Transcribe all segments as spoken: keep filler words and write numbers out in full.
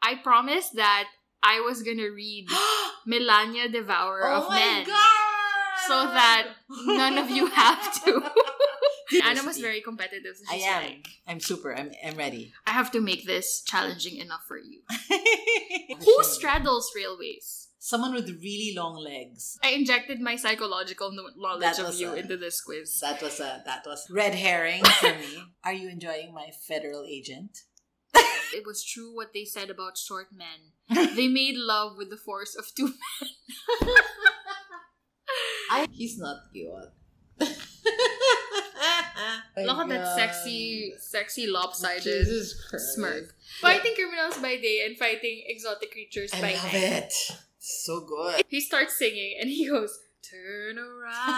I promised that I was gonna read Melania, Devourer oh of my Men. God! So that none of you have to. Anna was very competitive. So I she's am. like, I'm super. I'm, I'm ready. I have to make this challenging enough for you. Who straddles railways? Someone with really long legs. I injected my psychological kno- knowledge That of was you a- into this quiz. That was a that was red herring for me. Are you enjoying my federal agent? It was true what they said about short men. They made love with the force of two men. I, he's not cute. Look at that sexy, sexy lopsided Jesus Christ. smirk. Fighting criminals by day and fighting exotic creatures I by love night. it. So good. He starts singing and he goes, turn around.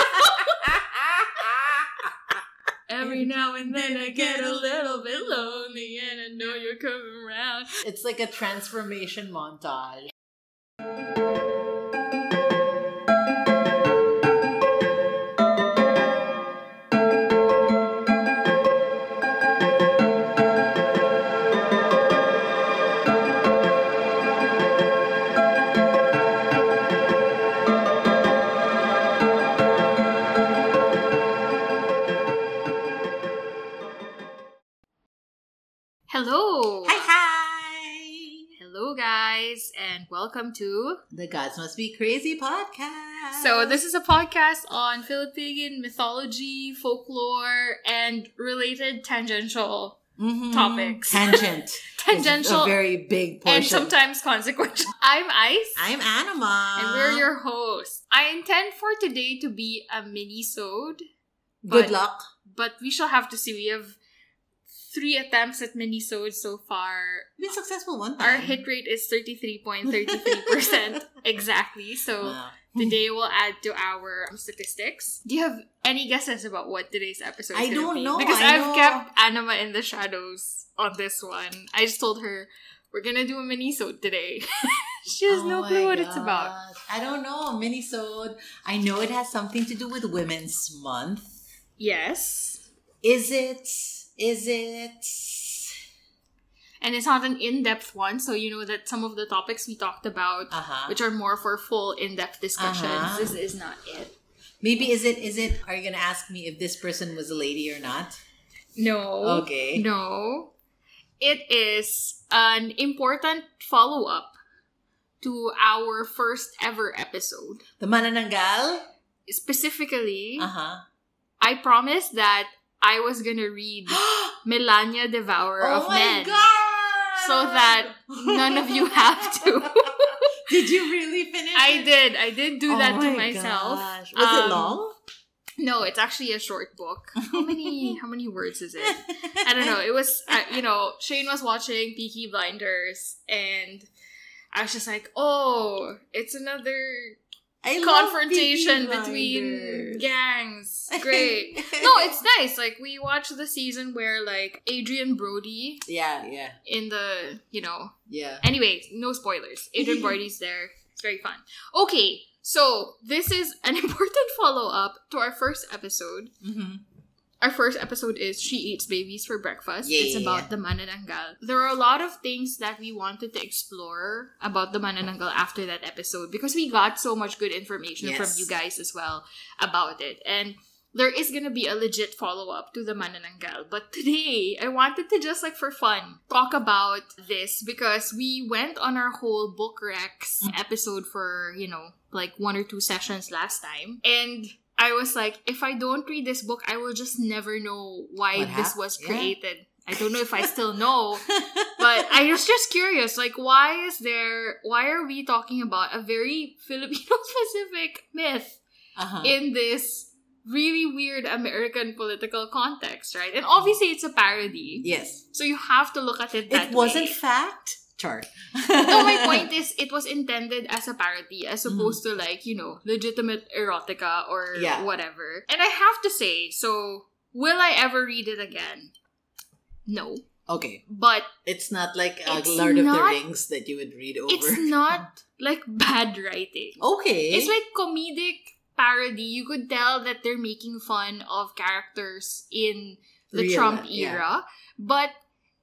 Every now and then I get a little bit lonely and I know you're coming around. It's like a transformation montage. Hello! Hi, hi! Hello, guys, and welcome to... The Gods Must Be Crazy podcast. So, this is a podcast on Philippine mythology, folklore, and related tangential Mhm. topics. Tangent. Tangential Is a very big portion. and sometimes consequential. I'm Ice. I'm Anima. And we're your hosts. I intend for today to be a mini-sode. Good but- luck. But we shall have to see. We have three attempts at mini-sodes so far. Been successful one time. Our hit rate is thirty-three point three three percent exactly. So Wow. today we'll add to our statistics. Do you have any guesses about what today's episode is I going to don't be? know. Because I I've know. kept Anima in the shadows on this one. I just told her, we're going to do a mini-sode today. She has Oh no my clue what it's about. gosh. I don't know. Minisode. I know it has something to do with Women's Month. Yes. Is it? Is it? And it's not an in-depth one, so you know that some of the topics we talked about, Uh-huh. which are more for full in-depth discussions, Uh-huh. this is not it. Maybe is it? Is it? Are you gonna ask me if this person was a lady or not? No. Okay. No. It is an important follow-up to our first ever episode. The Manananggal. Specifically, Uh huh. I promised that I was gonna read Melania, Devourer Oh of my Men. God! So that none of you have to. Did you really finish? I it? did. I did do Oh that to my myself. gosh. Was it Um, long? No, it's actually a short book. How many how many words is it? I don't know. It was, uh, you know, Shane was watching Peaky Blinders and I was just like, oh, it's another I love confrontation Peaky between Blinders. gangs. Great. No, it's nice. Like, we watched the season where, like, Adrian Brody Yeah, yeah, in the, you know, yeah. anyway, no spoilers. Adrian Brody's there. It's very fun. Okay, so this is an important follow-up to our first episode. Mm-hmm. Our first episode is She Eats Babies for Breakfast. Yeah, it's yeah, about yeah. the Manananggal. There are a lot of things that we wanted to explore about the Manananggal after that episode because we got so much good information Yes. from you guys as well about it. And there is gonna be a legit follow-up to the Manananggal. But today, I wanted to just, like, for fun, talk about this because we went on our whole book recs Mm. episode for, you know, like one or two sessions last time. And I was like, if I don't read this book, I will just never know why What this hap- was yeah. created. I don't know if I still know, but I was just curious, like, why is there, why are we talking about a very Filipino-specific myth uh-huh. in this really weird American political context, right? And obviously, it's a parody. Yes. So you have to look at it that It wasn't way. fact. Chart. No, my point is, it was intended as a parody as Mm-hmm. opposed to, like, you know, legitimate erotica or Yeah. whatever. And I have to say, so, will I ever read it again? No. Okay. But It's not like uh, It's Lord of the not- Rings that you would read over. it's not, like, bad writing. Okay. It's like comedic parody. You could tell that they're making fun of characters in the Real Trump life, yeah. era. But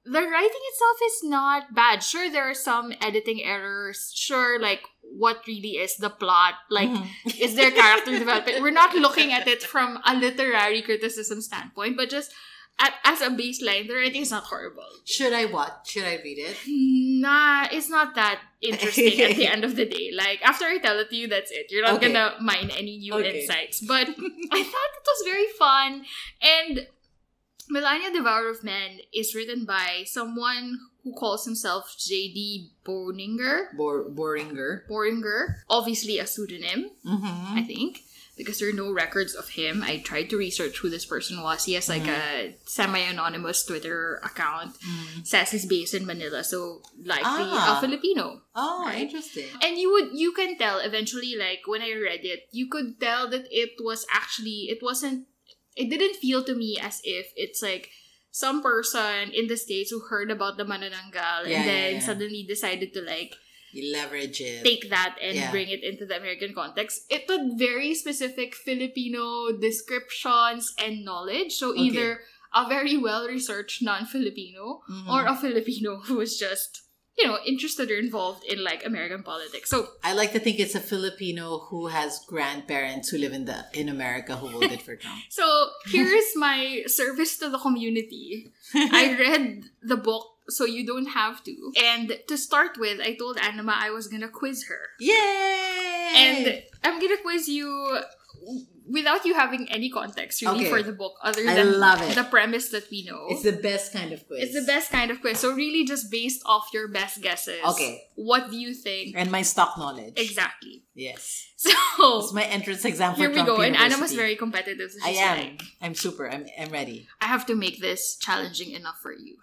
the writing itself is not bad. Sure, there are some editing errors. Sure, like, what really is the plot? Like, Mm-hmm. is there character development? We're not looking at it from a literary criticism standpoint, but just at, as a baseline, the writing is not horrible. Should I watch? Should I read it? Nah, it's not that interesting at the end of the day. Like, after I tell it to you, that's it. You're not Okay. gonna mine any new Okay. insights. But I thought it was very fun. And Melania Devourer of Men is written by someone who calls himself J D Boninger. Bor- Boringer. Boringer. Obviously a pseudonym, Mm-hmm. I think, because there are no records of him. I tried to research who this person was. He has like a semi-anonymous Twitter account. Says he's based in Manila, so likely Ah. a Filipino. Oh, Right. interesting. And you would you can tell eventually, like when I read it, you could tell that it was actually it wasn't it didn't feel to me as if it's like some person in the States who heard about the Manananggal Yeah, and then yeah, yeah. suddenly decided to like You leverage it. take that and Yeah. bring it into the American context. It had very specific Filipino descriptions and knowledge. So Okay. either a very well-researched non-Filipino Mhm. or a Filipino who was just, you know, interested or involved in like American politics. So I like to think it's a Filipino who has grandparents who live in the in America who voted for Trump. So here's my service to the community. I read the book so you don't have to. And to start with, I told Anima I was gonna quiz her. Yay! And I'm gonna quiz you without you having any context really Okay. for the book other I than love it. the premise that we know. it's the best kind of quiz. It's the best kind of quiz. So really just based off your best guesses. Okay. What do you think? And my stock knowledge. Exactly. Yes. So It's my entrance exam for here we Trump go. And University. Anna was very competitive. So I she's am. like, I'm super. I'm, I'm ready. I have to make this challenging enough for you.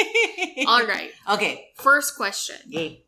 All right. Okay. First question. Yay.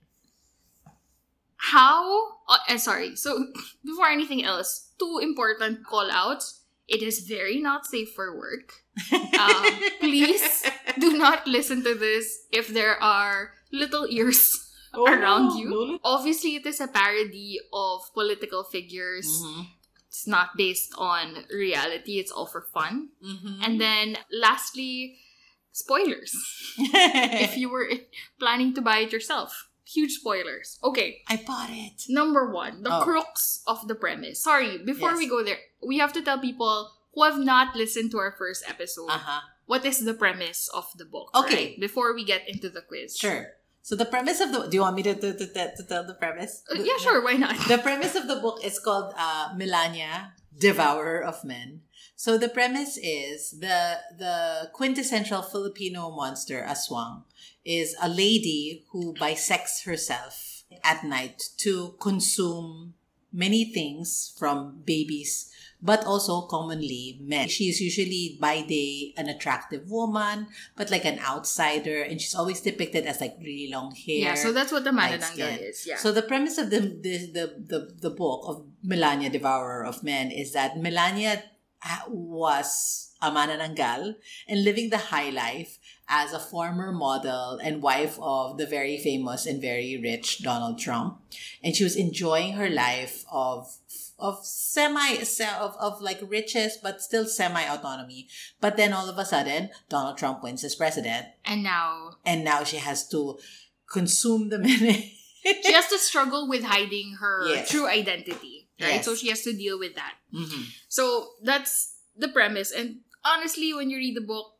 How, uh, uh, sorry, so before anything else, two important call outs. It is very not safe for work. Um, please do not listen to this if there are little ears Oh, around you. no. Obviously, it is a parody of political figures. Mhm. It's not based on reality, it's all for fun. Mhm. And then, lastly, spoilers. If you were planning to buy it yourself. Huge spoilers. Okay. I bought it. Number one, the Oh. crux of the premise. Sorry, before Yes. we go there, we have to tell people who have not listened to our first episode Uh-huh. what is the premise of the book. Okay. Right? Before we get into the quiz. Sure. So the premise of the... Do you want me to, to, to, to tell the premise? Uh, yeah, sure. Why not? The premise of the book is called uh, Melania, Devourer of Men. So the premise is the the quintessential Filipino monster, Aswang, is a lady who bisects herself at night to consume many things from babies, but also commonly men. She's usually by day an attractive woman, but like an outsider, and she's always depicted as like really long hair. Yeah, so that's what the light Manananggal skin. is. Yeah. So the premise of the the, the the the book of Melania, Devourer of Men, is that Melania uh, was a manananggal and living the high life as a former model and wife of the very famous and very rich Donald Trump, and she was enjoying her life of of semi se- of, of like riches but still semi autonomy. But then all of a sudden Donald Trump wins as president, and now and now she has to consume the men. she has to struggle with hiding her Yes. true identity. Right? Yes. So she has to deal with that. Mhm. So that's the premise. And honestly, when you read the book,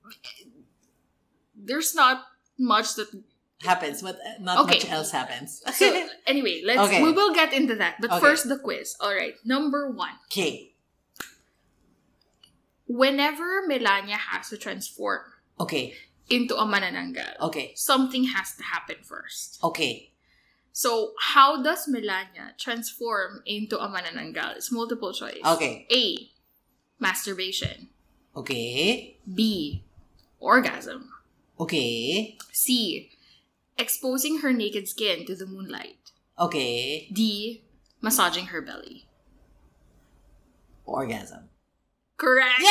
there's not much that. Happens, but not Okay. much else happens. So anyway, let's Okay. we will get into that. But Okay. first, the quiz. All right, number one. Okay. Whenever Melania has to transform Okay. into a manananggal, Okay. something has to happen first. Okay. So how does Melania transform into a manananggal? It's multiple choice. Okay. A. Masturbation. Okay. B. Orgasm. Okay. C. Exposing her naked skin to the moonlight. Okay. D. Massaging her belly. Orgasm. Correct.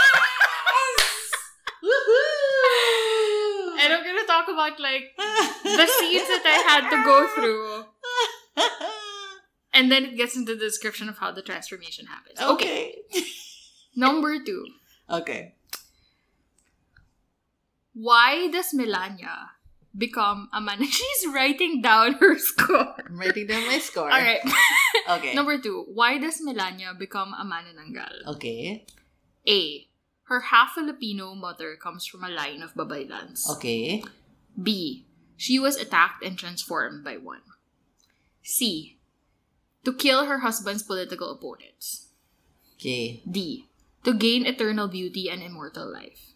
Woohoo! And I'm gonna talk about like the scenes that I had to go through. And then it gets into the description of how the transformation happens. Okay. Okay. Number two. Okay. Why does Melania become a man? She's writing down her score. I'm writing down my score. All right. Okay. Number two. Why does Melania become a manananggal? Okay. A. Her half-Filipino mother comes from a line of babaylans. Okay. B. She was attacked and transformed by one. C. To kill her husband's political opponents. Okay. D. To gain eternal beauty and immortal life.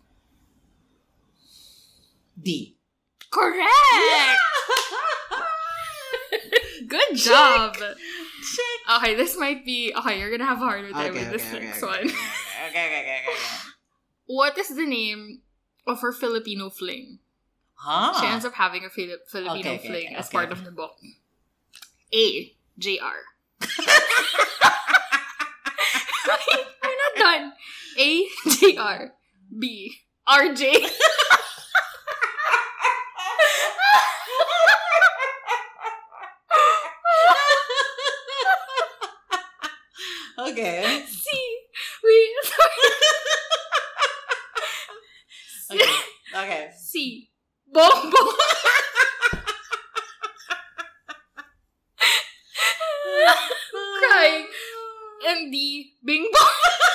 D. Correct! Good job! Check. Okay, this might be... Okay, you're gonna have a harder time Okay, with this okay, okay, next okay, one. Okay, okay, okay, okay, okay. What is the name of her Filipino fling? Huh? She ends up having a Fili- Filipino Okay, okay, fling okay, as okay. part of the book. A. J R. We're not done. A. J R. B. R J. Okay. C. We. Sorry. Okay. Okay. C. Bong Bong. Crying. And D. Bing Bong.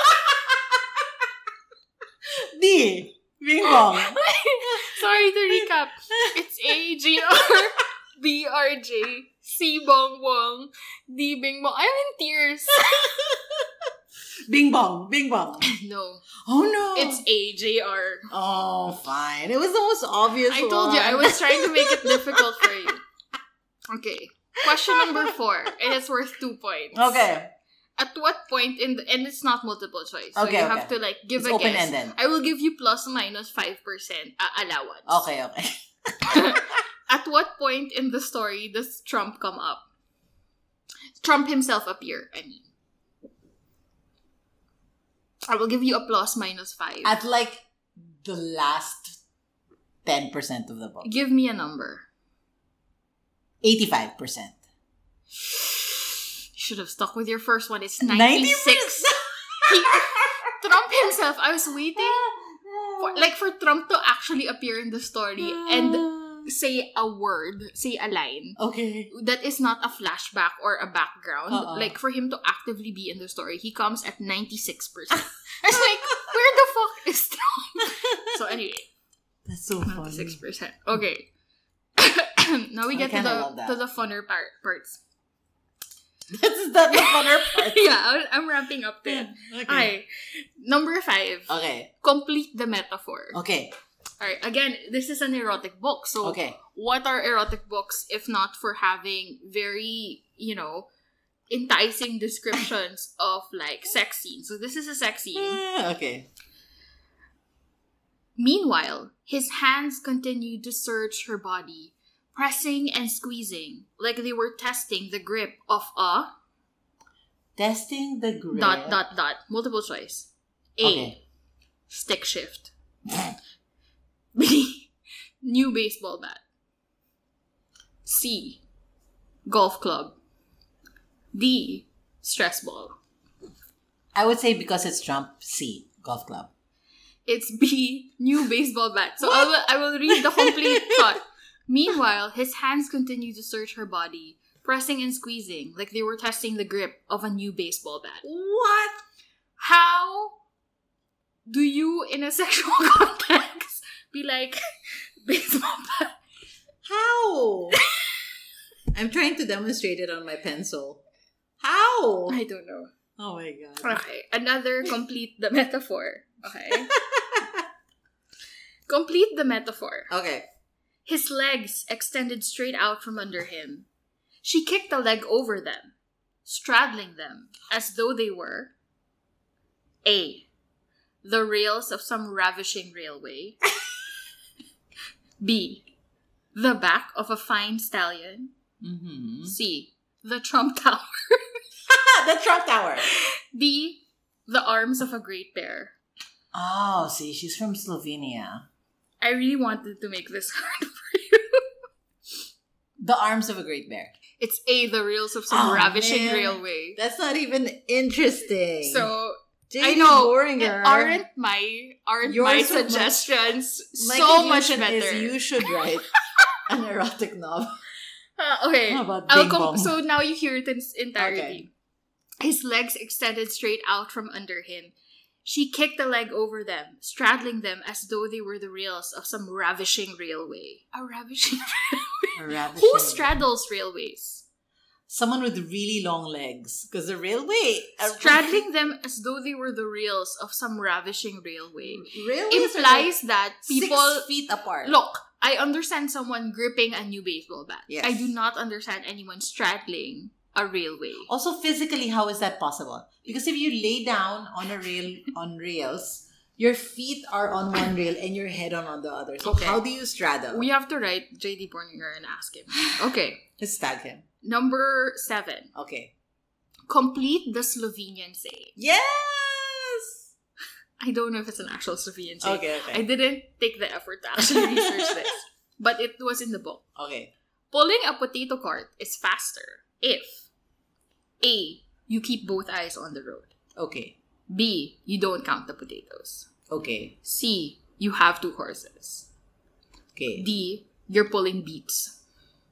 D. Bing Bong. Sorry to recap. It's A. J R. B. R J. C. Bong Bong. D. Bing Bong. I'm in tears. Bing Bong. Bing Bong. No. Oh no. It's A. J R. Oh, fine. It was the most obvious I told one. you, I was trying to make it difficult for you. Okay. Question number four. And it's worth two points. Okay. At what point in the... And it's not multiple choice. So Okay, you okay. have to like give It's a guess. open-ended. I will give you plus minus five percent uh, allowance. Okay, okay. At what point in the story does Trump come up? Trump himself appear, I mean. I will give you a plus minus five. At like the last ten percent of the book. Give me a number. eighty-five percent. You should have stuck with your first one. It's ninety-six. He, Trump himself, I was waiting for, like for Trump to actually appear in the story and say a word, say a line. Okay. That is not a flashback or a background. Uh-uh. Like, for him to actively be in the story, he comes at ninety-six percent. I was like, where the fuck is Trump? So anyway, That's so funny. ninety-six percent. Okay. Now we I get to kinda the love that. to the funner part parts. That's not the funner part. Yeah, I- I'm ramping up there. Okay. Okay. Number five. Okay. Complete the metaphor. Okay. Alright, again, this is an erotic book. So, Okay. what are erotic books if not for having very, you know, enticing descriptions of like sex scenes? So, this is a sex scene. Eh, okay. Meanwhile, his hands continued to search her body, pressing and squeezing like they were testing the grip of a Testing the grip. dot dot dot. Multiple choice. A. Okay. Stick shift. B. New baseball bat. C. Golf club. D. Stress ball. I would say because it's Trump, C. Golf club. It's B. New baseball bat. So I will I will read the complete thought. Meanwhile, his hands continued to search her body, pressing and squeezing like they were testing the grip of a new baseball bat. What? How do you, in a sexual context, be like, baseball bat? How? I'm trying to demonstrate it on my pencil. How? I don't know. Oh my god. Okay, another complete the metaphor. Okay. Complete the metaphor. Okay. His legs extended straight out from under him. She kicked a leg over them, straddling them as though they were A. The rails of some ravishing railway. B. The back of a fine stallion. Mm-hmm. C. The Trump Tower. The Trump Tower. D. The arms of a great bear. Oh, see, she's from Slovenia. I really wanted to make this hard for you. The arms of a great bear. It's A. The rails of some Oh, ravishing man. railway. That's not even interesting. So, J D I know. Boringer. Aren't my aren't Yours my so much- suggestions My so much conclusion better? is you should write an erotic novel. Uh, okay. How about I'll Bing com- Bong? so now you hear it in its entirety. Okay. His legs extended straight out from under him. She kicked the leg over them, straddling them as though they were the rails of some ravishing railway. A ravishing A ravishing- Who straddles railways? Someone with really long legs. Because the railway... a- Straddling them as though they were the rails of some ravishing railway. Railways Implies are that like people... six feet apart. Look, I understand someone gripping a new baseball bat. Yes. I do not understand anyone straddling a railway. Also, physically, how is that possible? Because if you lay down on a rail on rails, your feet are on one rail and your head on, on the other. So Okay. how do you straddle? We have to write J D Borninger and ask him. Okay. Let's tag him. Number seven. Okay. Complete the Slovenian saying. Yes! I don't know if it's an actual Slovenian saying. Okay, okay. I didn't take the effort to actually research this. But it was in the book. Okay. Pulling a potato cart is faster if A. You keep both eyes on the road. Okay. B. You don't count the potatoes. Okay. C. You have two horses. Okay. D. You're pulling beets.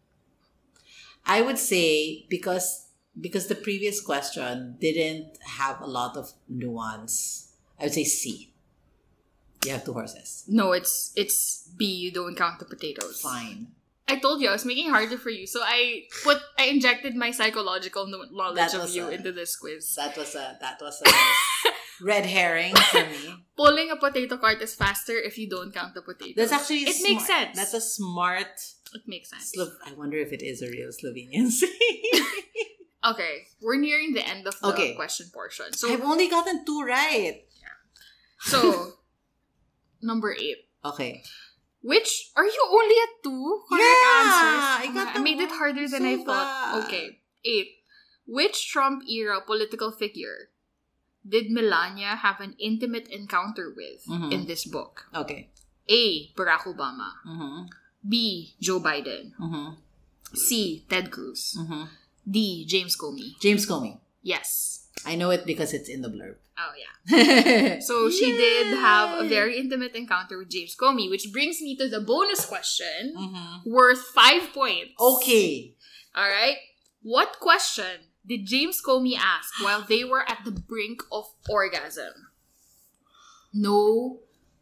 I would say because because the previous question didn't have a lot of nuance, I would say C. You have two horses. No, it's it's B. You don't count the potatoes. Fine. I told you I was making it harder for you, so I put I injected my psychological kno- knowledge That of was you a- into this quiz. That was a that was a red herring for me. Pulling a potato cart is faster if you don't count the potatoes. That's actually it smart. makes sense. That's a smart. it makes sense. Slo- I wonder if it is a real Slovenian saying. Okay, we're nearing the end of the Okay. question portion. So I've only gotten two right. so number eight. Okay. Which are you only at two correct Yeah, answers? I got I the made it one. harder than So I thought. bad. Okay, eight. Which Trump era political figure did Melania have an intimate encounter with Mhm. in this book? Okay. A. Barack Obama. Mm-hmm. B. Joe Biden. Mm-hmm. C. Ted Cruz. Mm-hmm. D. James Comey. James Comey. Yes. I know it because it's in the blurb. Oh yeah. So she did have a Yay! very intimate encounter with James Comey, which brings me to the bonus question Mhm. worth five points. Okay. All right. What question did James Comey ask while they were at the brink of orgasm? No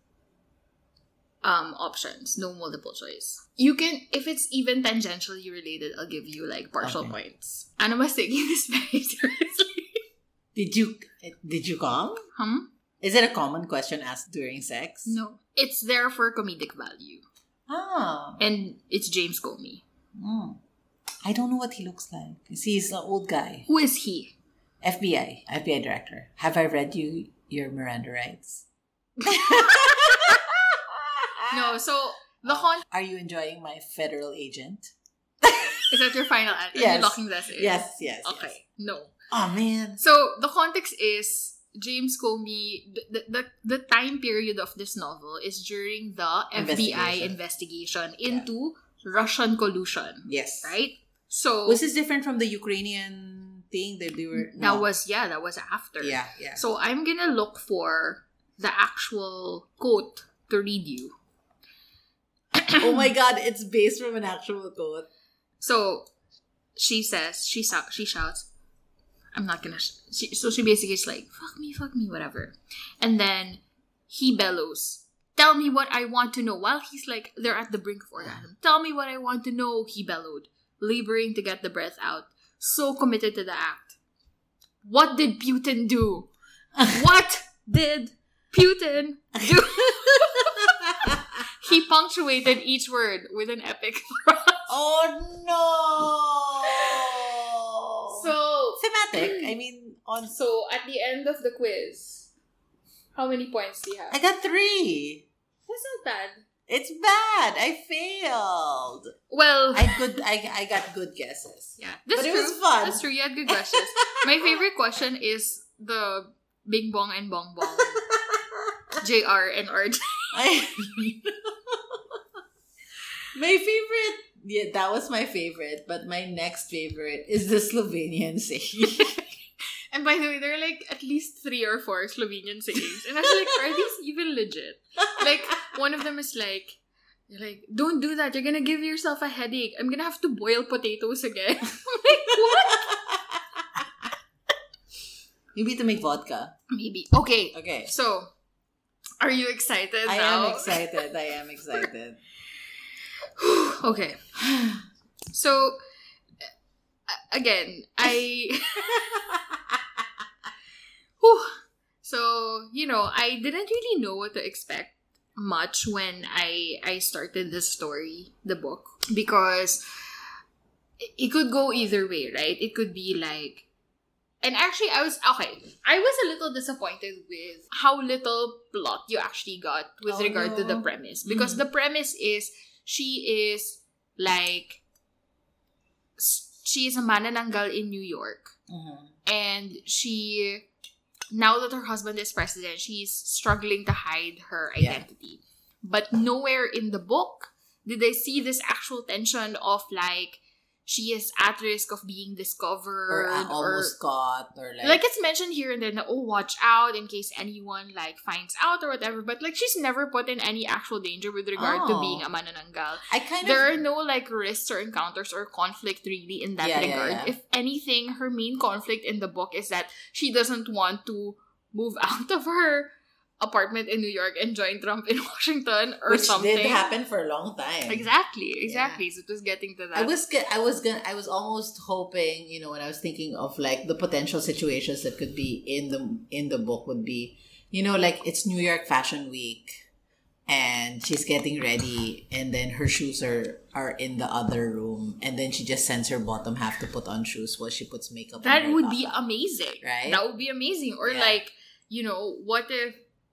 um options, no multiple choice. You can, if it's even tangentially related, I'll give you like partial Okay. points. And I was taking this very seriously. Did you did you come? Hmm? Is it a common question asked during sex? No. It's there for comedic value. Ah. And it's James Comey. Mm. I don't know what he looks like. You see, he's an old guy. Who is he? F B I. F B I director. Have I read you your Miranda rights? No, so the con Are you enjoying my federal agent? is that your final answer? Are Yes. you locking this in? Yes, yes. Okay. yes. No. Oh man. So the context is James Comey. The, the the time period of this novel is during the F B I Investigation. investigation into Russian collusion. Yes. Right. So Was this different from the Ukrainian thing that they were? that no. was yeah that was after. Yeah, yeah. So I'm gonna look for the actual quote to read you. Oh my god, it's based from an actual quote. So she says, she shou- she shouts, I'm not gonna. Sh-. She, so she basically is like, fuck me, fuck me, whatever. And then he bellows, tell me what I want to know. While he's like, they're at the brink of orgasm. Tell me what I want to know, he bellowed, laboring to get the breath out, so committed to the act. What did Putin do? What did Putin do? He punctuated each word with an epic thrust. Oh no! So, thematic. I mean, on. so at the end of the quiz, how many points do you have? I got three. That's not bad. It's bad. I failed. Well, I good. I I got good guesses. yeah, that's but it true. was fun. That's true. You had good questions. My favorite question is the Bing Bong and Bong Bong, J R and R J. I- my favorite. Yeah, that was my favorite. But my next favorite is the Slovenian saying. And by the way, there are like at least three or four Slovenian sayings. And I was like, are these even legit? Like, one of them is like, you're like, don't do that. You're gonna give yourself a headache. I'm gonna have to boil potatoes again. I'm like, what? Maybe to make vodka. Maybe. Okay. Okay. So, are you excited I now? am excited. I am excited. Okay. So, uh, again, I... Whew. So, you know, I didn't really know what to expect much when I I started the story, the book, because it, it could go either way, right? It could be like, and actually I was, okay, I was a little disappointed with how little plot you actually got with Oh, regard to the no. premise. Because Mhm. the premise is, she is like, s- she is a manananggal in New York. Mhm. And she, now that her husband is president, she's struggling to hide her Yeah. identity. But nowhere in the book did I see this actual tension of like, she is at risk of being discovered, Or uh, almost caught, or like, like it's mentioned here and there na, oh, watch out in case anyone like finds out or whatever. But like, she's never put in any actual danger with regard to Oh. being a manananggal. I kind There of are no like risks or encounters or conflict really in that Yeah, yeah, regard. yeah. If anything, her main conflict in the book is that she doesn't want to move out of her apartment in New York and join Trump in Washington or which something. did happen for a long time. Exactly, exactly. So it was getting to that. I was g- I was gonna I was almost hoping, you know, when I was thinking of like the potential situations that could be in the in the book would be, you know, like it's New York Fashion Week and she's getting ready and then her shoes are are in the other room and then she just sends her bottom half to put on shoes while she puts makeup on That her would top be half. amazing. Right? That would be amazing. Or Yeah. like, you know, what if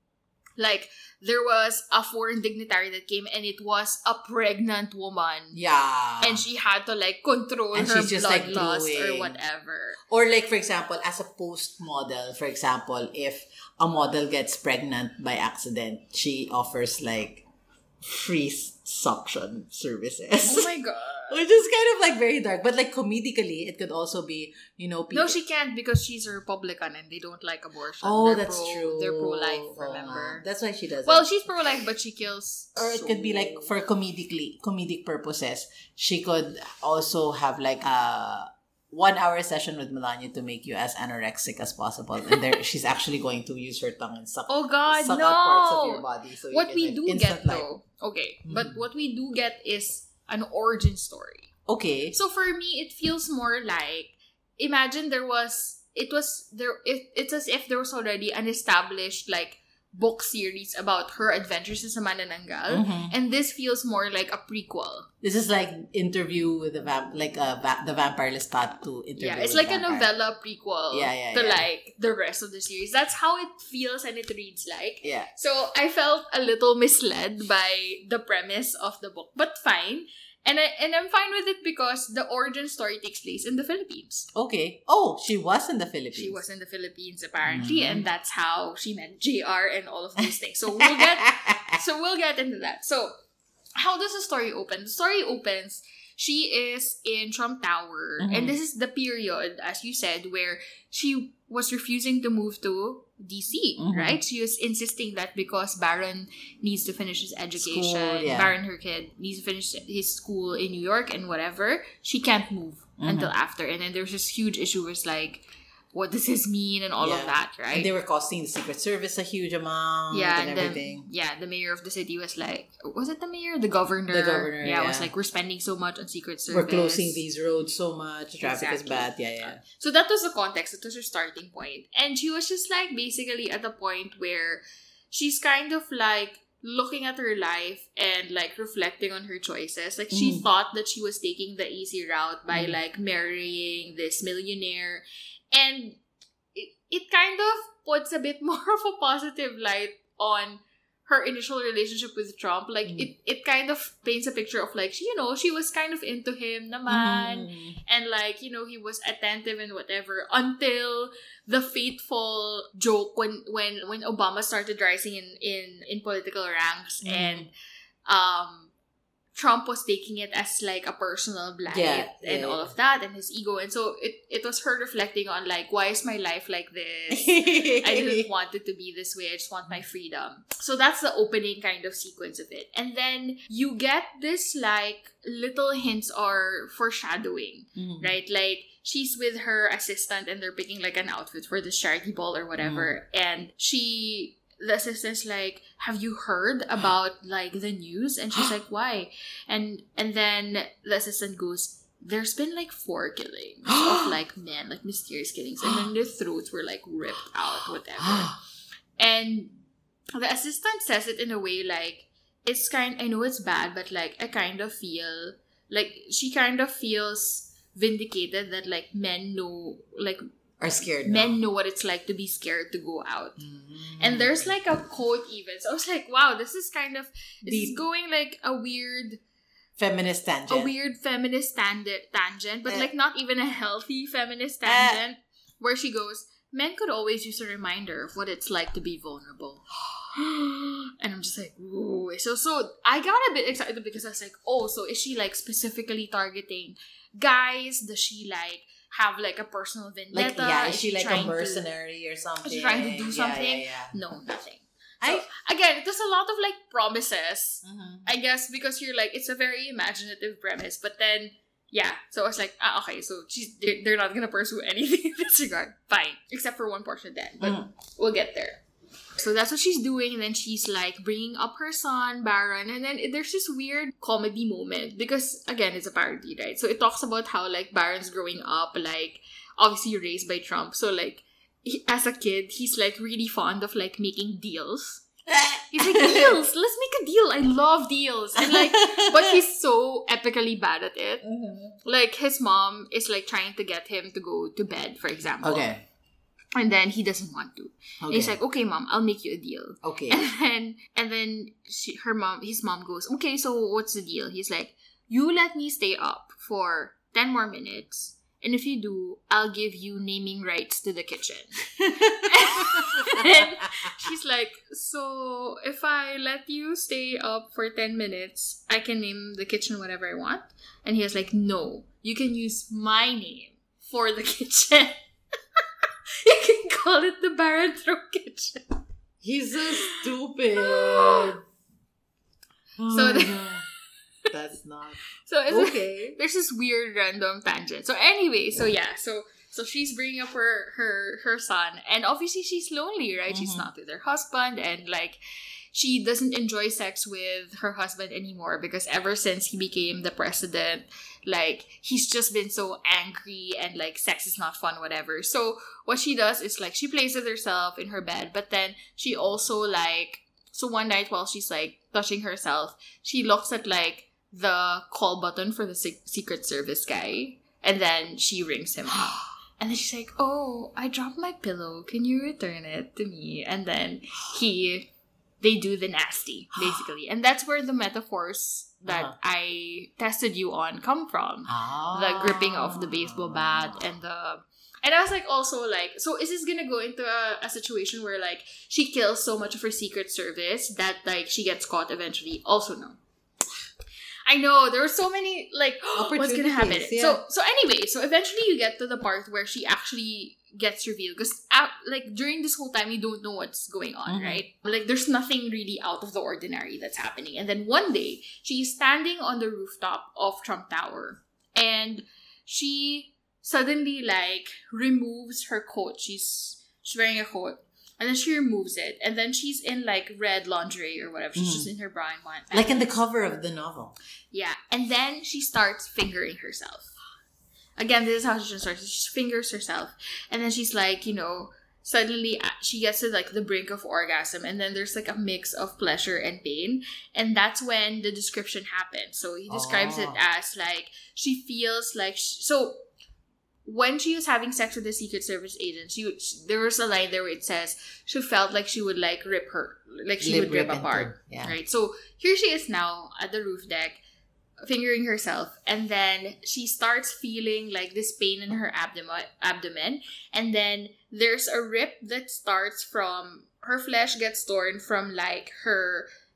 like there was a foreign dignitary that came and it was a pregnant woman. Yeah. And she had to like control And her she's just, like, bloodlust or gluing. whatever. Or like, for example, as a post model, for example, if a model gets pregnant by accident, she offers like free s- suction services. Oh my god. Which is kind of like very dark. But like comedically, it could also be, you know, people. No, she can't because she's a Republican and they don't like abortion. Oh, They're that's pro, true. They're pro-life, Oo remember? nga. That's why she does Well, it. she's pro-life but she kills. Or it could be like for comedically comedic purposes. She could also have like a one hour session with Melania to make you as anorexic as possible. And there she's actually going to use her tongue and suck, Oh god, suck no! out parts of your body. So you What can, we like, do instant get light. though, okay, Mhm. but what we do get is an origin story. Okay. So for me, it feels more like, imagine there was, it was, there. It, it's as if there was already an established like book series about her adventures as a manananggal. Mhm. And this feels more like a prequel. This is like interview with the vamp, like a va- the vampire Lestat to interview. Yeah, it's with like a vampire. novella prequel Yeah, yeah, to yeah. like the rest of the series. That's how it feels and it reads like. Yeah. So I felt a little misled by the premise of the book, but fine. And I and I'm fine with it because the origin story takes place in the Philippines. Okay. Oh, she was in the Philippines. She was in the Philippines apparently, Mhm. and that's how she met J R and all of these things. So we'll get so we'll get into that. So how does the story open? The story opens, she is in Trump Tower, Mhm. and this is the period, as you said, where she was refusing to move to D C, Mhm. right? She was insisting that because Baron needs to finish his education, School, yeah. Baron, her kid, needs to finish his school in New York and whatever, she can't move Mhm. until after. And then there's this huge issue with like, what does this mean and all Yeah. of that, right? And they were costing the Secret Service a huge amount yeah, and and everything. The, yeah, the mayor of the city was like, was it the mayor? The governor. The governor, Yeah, was yeah. like, we're spending so much on Secret Service. We're closing these roads so much. Traffic is Exactly. bad. Yeah, yeah. So that was the context. It was her starting point. And she was just like basically at the point where she's kind of like looking at her life and like reflecting on her choices. Like she Mm. thought that she was taking the easy route by Mm. like marrying this millionaire. And it, it kind of puts a bit more of a positive light on her initial relationship with Trump. Like Mm. it, it kind of paints a picture of like, she, you know, she was kind of into him naman. Mhm. And like, you know, he was attentive and whatever until the fateful joke when when when Obama started rising in in in political ranks Mhm. and um Trump was taking it as like a personal blight Yeah, and yeah, all yeah. of that and his ego. And so it, it was her reflecting on like, why is my life like this? I didn't want it to be this way. I just want my freedom. So that's the opening kind of sequence of it. And then you get this like little hints or foreshadowing, Mhm. right? Like she's with her assistant and they're picking like an outfit for this charity ball or whatever. And she... the assistant's like, have you heard about like the news? And she's like, why? And and then the assistant goes, there's been like four killings of like men, like mysterious killings, and then their throats were like ripped out, whatever. And the assistant says it in a way like, it's kind, I know it's bad, but like I kind of feel like she kind of feels vindicated that like men know, like Are scared men now. know what it's like to be scared to go out. Mm. And there's like a quote even. So I was like, wow, this is kind of, this is Deep. going like a weird, Feminist tangent. a weird feminist tangent, tangent but Eh. like not even a healthy feminist Eh. tangent, where she goes, men could always use a reminder of what it's like to be vulnerable. And I'm just like, ooh. So, so I got a bit excited because I was like, oh, so is she like specifically targeting guys? Does she like have like a personal vendetta? Like, yeah, is she like a trying to- mercenary or something? Is she trying to do Yeah, something? Yeah, yeah. No, nothing. So, I, again, there's a lot of like promises, Mhm. I guess, because you're like, it's a very imaginative premise. But then, yeah. So I was like, ah, okay, so she's, they're, they're not gonna pursue anything in this regard. Fine. Except for one portion then. But Mm. we'll get there. So that's what she's doing. And then she's like bringing up her son, Baron. And then there's this weird comedy moment. Because, again, it's a parody, right? So it talks about how like Baron's growing up, like, obviously raised by Trump. So like, he, as a kid, he's like really fond of like making deals. He's like, deals! Let's make a deal! I love deals! And like, but he's so epically bad at it. Mhm. Like, his mom is like trying to get him to go to bed, for example. Okay. And then he doesn't want to. And Okay. he's like, okay, mom, I'll make you a deal. okay. And then, and then she, her mom, his mom goes, okay, so what's the deal? He's like, you let me stay up for ten more minutes. And if you do, I'll give you naming rights to the kitchen. And she's like, so if I let you stay up for ten minutes, I can name the kitchen whatever I want? And he was like, no, you can use my name for the kitchen. You can call it the Baron Throat Kitchen. He's so stupid. Oh So my the- God. That's not So it's okay. there's this weird random tangent. So anyway, so yeah, so so she's bringing up her her her son, and obviously she's lonely, right? She's Mhm. not with her husband, and like she doesn't enjoy sex with her husband anymore because ever since he became the president, like he's just been so angry and like sex is not fun, whatever. So what she does is like she plays with herself in her bed, but then she also like so one night while she's like touching herself, she looks at like the call button for the se- Secret Service guy, and then she rings him up. And then she's like, oh, I dropped my pillow. Can you return it to me? And then he, they do the nasty, basically. And that's where the metaphors that Uh-huh. I tested you on come from. Ah. The gripping of the baseball bat and the... And I was like, also like, so is this gonna go into a, a situation where like she kills so much of her Secret Service that like she gets caught eventually? Also no. I know there were so many like what's gonna happen. Opportunities, yeah. So so anyway, so eventually you get to the part where she actually gets revealed because uh, like during this whole time you don't know what's going on, Mhm. right? Like there's nothing really out of the ordinary that's happening. And then one day she's standing on the rooftop of Trump Tower and she suddenly like removes her coat. She's she's wearing a coat. And then she removes it. And then she's in like red lingerie or whatever. She's Mm. just in her bra and one. Like in the cover of the novel. Yeah. And then she starts fingering herself. Again, this is how she just starts. She fingers herself. And then she's like, you know, suddenly uh, she gets to like the brink of orgasm. And then there's like a mix of pleasure and pain. And that's when the description happens. So he describes it Oh. as like, she feels like, she, so when she was having sex with the Secret Service agent, she, would- she there was a line there where it says she felt like she would like rip her, like she Lip would rip rip apart, into- yeah. right? So here she is now at the roof deck, fingering herself, and then she starts feeling like this pain in her abdomen, abdomen, and then there's a rip that starts from her flesh gets torn from like her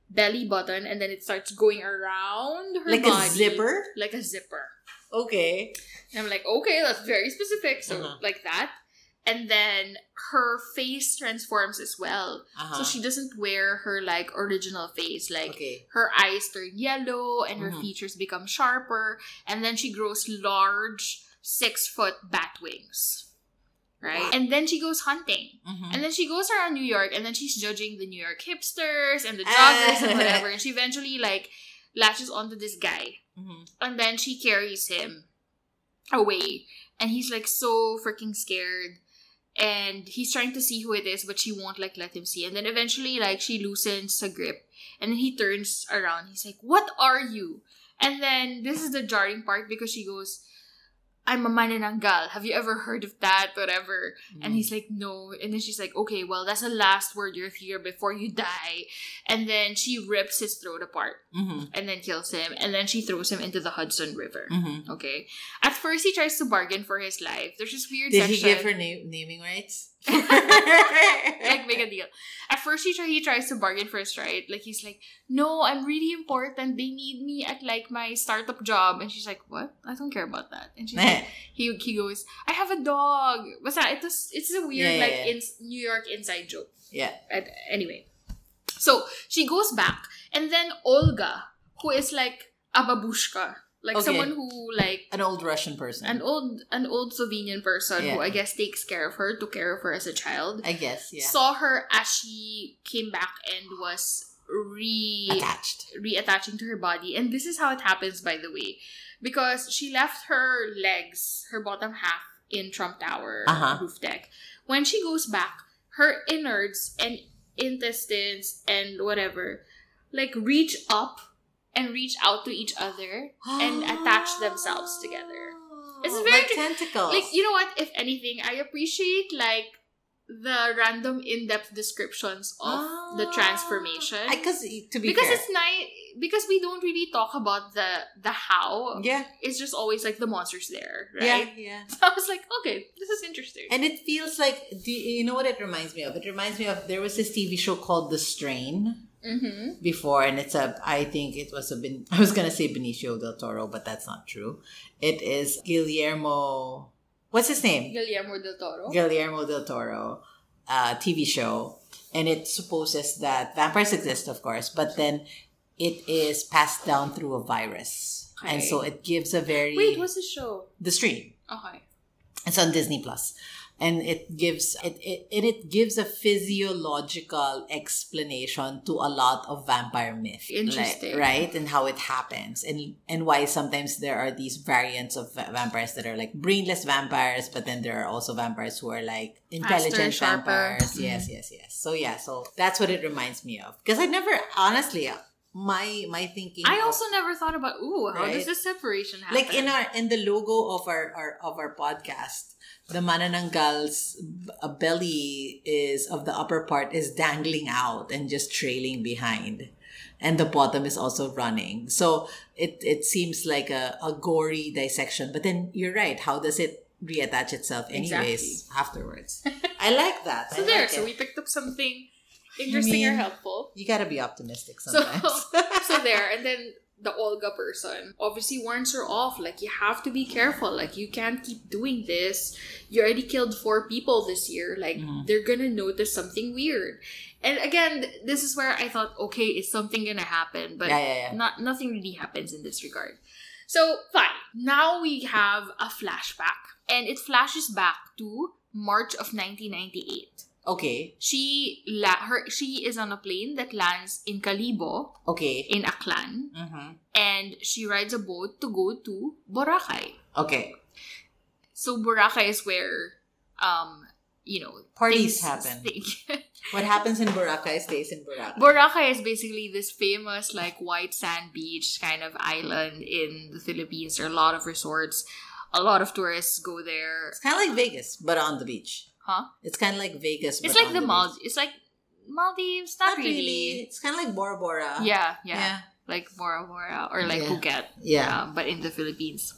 belly button, and then it starts going around her Like body. a zipper? Like a zipper. Okay. And I'm like, okay, that's very specific. So, Uh-huh. like that. And then her face transforms as well. Uh-huh. So she doesn't wear her like original face. Like Okay. her eyes turn yellow and her Mhm. features become sharper. And then she grows large six foot bat wings. Right? Wow. And then she goes hunting. Mhm. And then she goes around New York and then she's judging the New York hipsters and the joggers and whatever. And she eventually like latches onto this guy. Mhm. And then she carries him away. And he's like so freaking scared. And he's trying to see who it is, but she won't like let him see. And then eventually like she loosens her grip. And then he turns around. He's like, "What are you?" And then this is the jarring part because she goes, "I'm a manananggal. Have you ever heard of that?" Whatever. Mm-hmm. And he's like, "No." And then she's like, "Okay, well, that's the last word you'll hear before you die." And then she rips his throat apart Mhm. and then kills him. And then she throws him into the Hudson River. Mhm. Okay. At first, he tries to bargain for his life. There's this weird Did section. he give her na- naming rights? Like, make a deal. At first, he, try, he tries to bargain for his right. Like, he's like, "No, I'm really important. They need me at, like, my startup job." And she's like, "What? I don't care about that." And she's like, he, he goes, "I have a dog." Basta, it was, it's a weird, Yeah, yeah, like, yeah. in, New York inside joke. Yeah. And, anyway. So, she goes back. And then Olga, who is, like, a babushka. Like, Okay. someone who, like, An old Russian person. an old an old Slovenian person Yeah. who I guess takes care of her, took care of her as a child, I guess, yeah. saw her as she came back and was re Attached. reattaching to her body. And this is how it happens, by the way, because she left her legs, her bottom half, in Trump Tower Uh-huh. roof deck. When she goes back, her innards and intestines and whatever like reach up and reach out to each other and attach themselves together. It's very like tr- tentacles. Like, you know what? If anything, I appreciate like the random in-depth descriptions of the transformation. Because to be because fair, it's nice because we don't really talk about the the how. yeah, It's just always like the monsters there, yeah, right? yeah. So I was like, okay, this is interesting. And it feels like, do you, you know what it reminds me of? It reminds me of, there was this T V show called The Strain Mm-hmm. before, and it's a, I think it was a, Ben, I was going to say Benicio del Toro, but that's not true. It is Guillermo, what's his name? Guillermo del Toro. Guillermo del Toro uh, T V show. And it supposes that vampires exist, of course, but then it is passed down through a virus. Okay. And so it gives a very... Wait, what's the show? The Stream. Okay. It's on Disney Plus. And it gives it, it it it gives a physiological explanation to a lot of vampire myth. Interesting. Like, right? And how it happens. And and why sometimes there are these variants of va- vampires that are like brainless vampires, but then there are also vampires who are like intelligent Faster, sharper. vampires. Mhm. Yes, yes, yes. So yeah, so that's what it reminds me of. Because I never honestly my my thinking I of- also never thought about, ooh, how Right? does this separation happen? like in our in the logo of our, our of our podcast, the manananggal's b- a belly is of the upper part is dangling out and just trailing behind, and the bottom is also running. So it it seems like a, a gory dissection. But then you're right. How does it reattach itself anyways afterwards? I like that. So I there, like so it. we picked up something interesting or mean, helpful. You gotta be optimistic So, sometimes. so there, and then the Olga person obviously warns her off, like, you have to be careful, like, you can't keep doing this. You already killed four people this year, like, Mhm. they're gonna notice something weird. And again, th- this is where I thought, okay, is something gonna happen? But Yeah, yeah, yeah. not nothing really happens in this regard. So, fine. Now we have a flashback, and it flashes back to March of nineteen ninety-eight. Okay. She la- her she is on a plane that lands in Calibo Okay. in Aklan, Mm-hmm. and she rides a boat to go to Boracay. Okay. So Boracay is where um you know Parties things happen. stay- What happens in Boracay stays in Boracay. Boracay is basically this famous like white sand beach kind of island in the Philippines. There are a lot of resorts. A lot of tourists go there. It's kind of like Vegas, but on the beach. Huh? It's kind of like Vegas, It's but like on the the Maldives. beach. It's like Maldives. Not, Not really. It's kind of like Bora Bora. Yeah, yeah, Yeah. like Bora Bora or like Yeah. Phuket. Yeah. uh, but in the Philippines.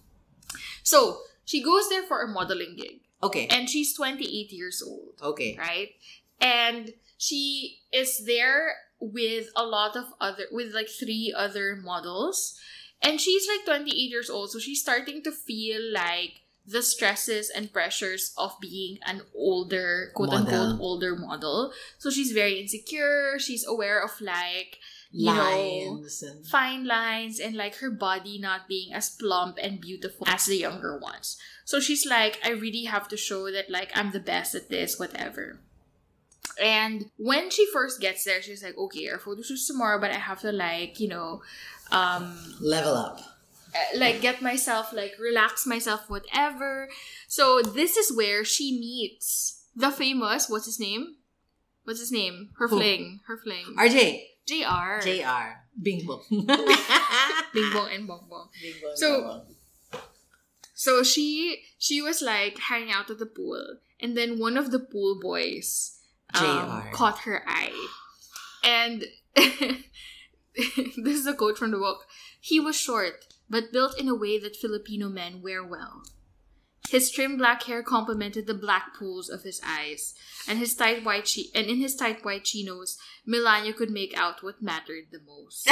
So she goes there for a modeling gig, Okay. and she's twenty-eight years old, Okay. right? And she is there with a lot of other, with like three other models. And she's like twenty-eight years old, so she's starting to feel like the stresses and pressures of being an older, quote-unquote, older model. So she's very insecure. She's aware of like, you lines know, and... fine lines and like her body not being as plump and beautiful as the younger ones. So she's like, I really have to show that like I'm the best at this, whatever. And when she first gets there, she's like, okay, our photo shoot's tomorrow, but I have to like, you know, um, level up. Like get myself, like relax myself, whatever. So this is where she meets the famous, what's his name? What's his name? Her Who? fling. Her fling. R J. J R. J R. Bing bong. Bing bong and bong bong. Bing bong. So- bong. So she she was like hanging out at the pool, and then one of the pool boys um, J R. caught her eye. And this is a quote from the book. He was short, but built in a way that Filipino men wear well. His trim black hair complemented the black pools of his eyes, and his tight white chi- and in his tight white chinos, Melania could make out what mattered the most.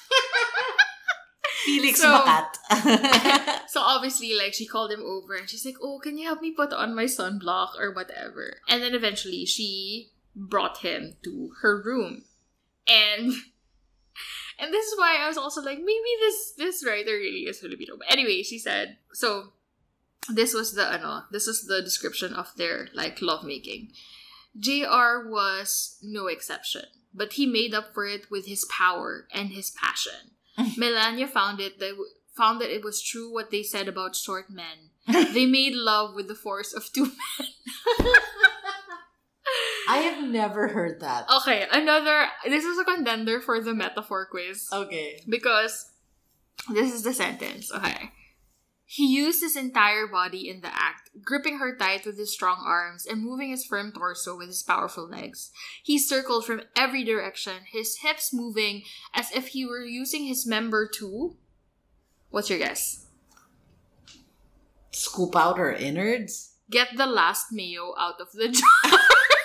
Felix So- Bacat. So obviously, like, she called him over and she's like, oh, can you help me put on my sunblock or whatever? And then eventually she brought him to her room. And and this is why I was also like, maybe this this writer really is Filipino. But anyway, she said, so this was the ano, this was the description of their like lovemaking. J R was no exception, but he made up for it with his power and his passion. Melania found it that found that it was true what they said about short men. They made love with the force of two men. I have never heard that. Okay, another. This is a contender for the metaphor quiz Okay. because this is the sentence. Okay. He used his entire body in the act, gripping her tight with his strong arms and moving his firm torso with his powerful legs. He circled from every direction, his hips moving as if he were using his member to... What's your guess? Scoop out her innards? Get the last mayo out of the jar.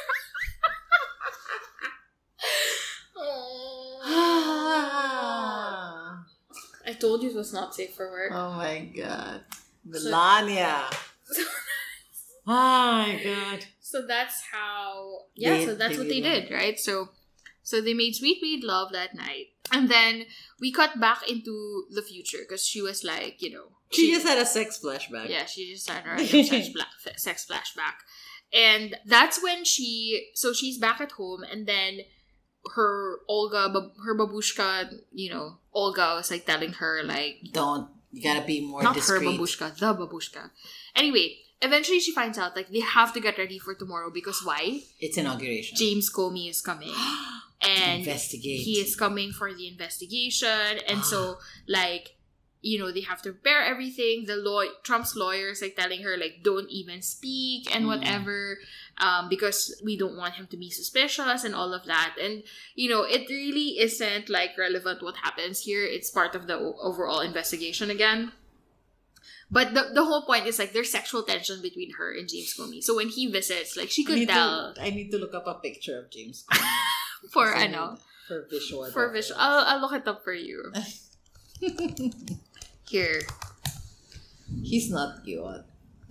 I told you it was not safe for work. Oh my god. Melania. So, Oh my god. so that's how... Yeah, They- so that's they what made they love. did, right? So... So they made sweet, sweet love that night. And then we cut back into the future because she was like, you know... She just had a sex flashback. Yeah, she just had her sex, black, sex flashback. And that's when she... So she's back at home and then her Olga, bab- her babushka, you know, Olga was like telling her like... Don't. You gotta be more Not discreet. her babushka, the babushka. Anyway, eventually she finds out like they have to get ready for tomorrow because why? It's inauguration. James Comey is coming. And Investigate. he is coming for the investigation. And so, like, you know, they have to prepare everything. The law, Trump's lawyers, like, telling her, like, don't even speak and Mm. whatever, um, because we don't want him to be suspicious and all of that. And, you know, it really isn't, like, relevant what happens here. It's part of the o- overall investigation again. But the, the whole point is, like, there's sexual tension between her and James Comey. So when he visits, like, she I could need tell To, I need to look up a picture of James Comey. for, Kasi ano, For visual. for visual. I'll, I'll look it up for you. Here. He's not cute.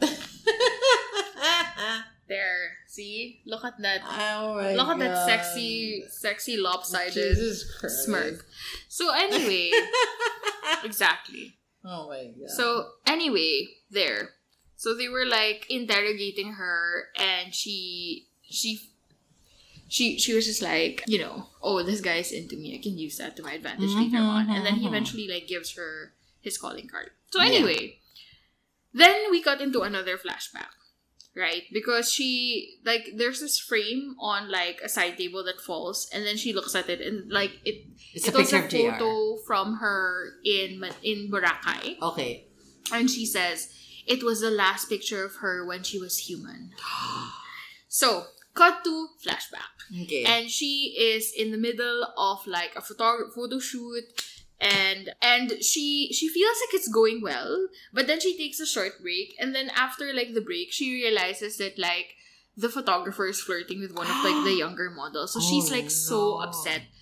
There. See? Look at that. Oh my Look at that God. sexy, sexy lopsided Jesus Christ. smirk. So anyway, exactly. Oh my god. So anyway, there. So they were like interrogating her, and she, she, she, she was just like, you know, oh, this guy's into me. I can use that to my advantage later on. And then he eventually like gives her his calling card. So anyway, then we got into another flashback. Right? Because she, like, there's this frame on, like, a side table that falls, and then she looks at it, and, like, it, it's it a was picture a of J R. photo from her in, Ma- in Boracay. Okay. And she says, it was the last picture of her when she was human. So, cut to flashback. Okay. And she is in the middle of, like, a photo, photo shoot, and and she she feels like it's going well, but then she takes a short break, and then after like the break she realizes that like the photographer is flirting with one of like the younger models, so she's Oh, like so no. upset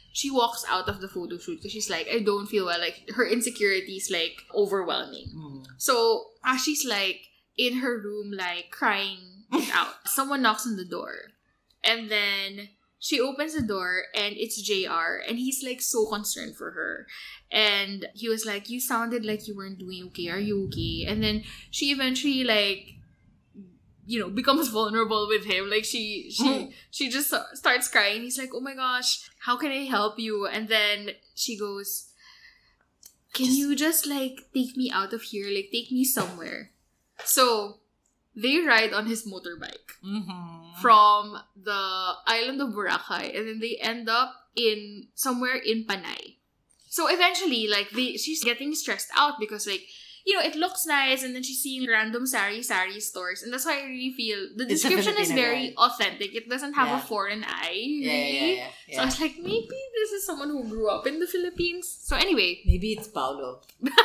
she walks out of the photo shoot because she's like, I don't feel well. Like, her insecurity is, like, overwhelming. Mm. So, as she's, like, in her room, like, crying it out, someone knocks on the door. And then she opens the door, and it's J R. And he's, like, so concerned for her. And he was like, you sounded like you weren't doing okay. Are you okay? And then she eventually, like, you know, becomes vulnerable with him. Like, she she Mm. she just starts crying. He's like, oh my gosh, how can I help you? And then she goes, can Just- you just, like, take me out of here? Like, take me somewhere. So, they ride on his motorbike Mm-hmm. from the island of Boracay, and then they end up in somewhere in Panay. So eventually, like, they, she's getting stressed out because, like, you know, it looks nice, and then she's seeing random sari sari stores, and that's why I really feel the It's a description is Filipino very guy. authentic. It doesn't have Yeah. a foreign eye, really. Yeah, yeah, yeah, So I yeah. was like, maybe this is someone who grew up in the Philippines. So anyway, Maybe it's Paolo.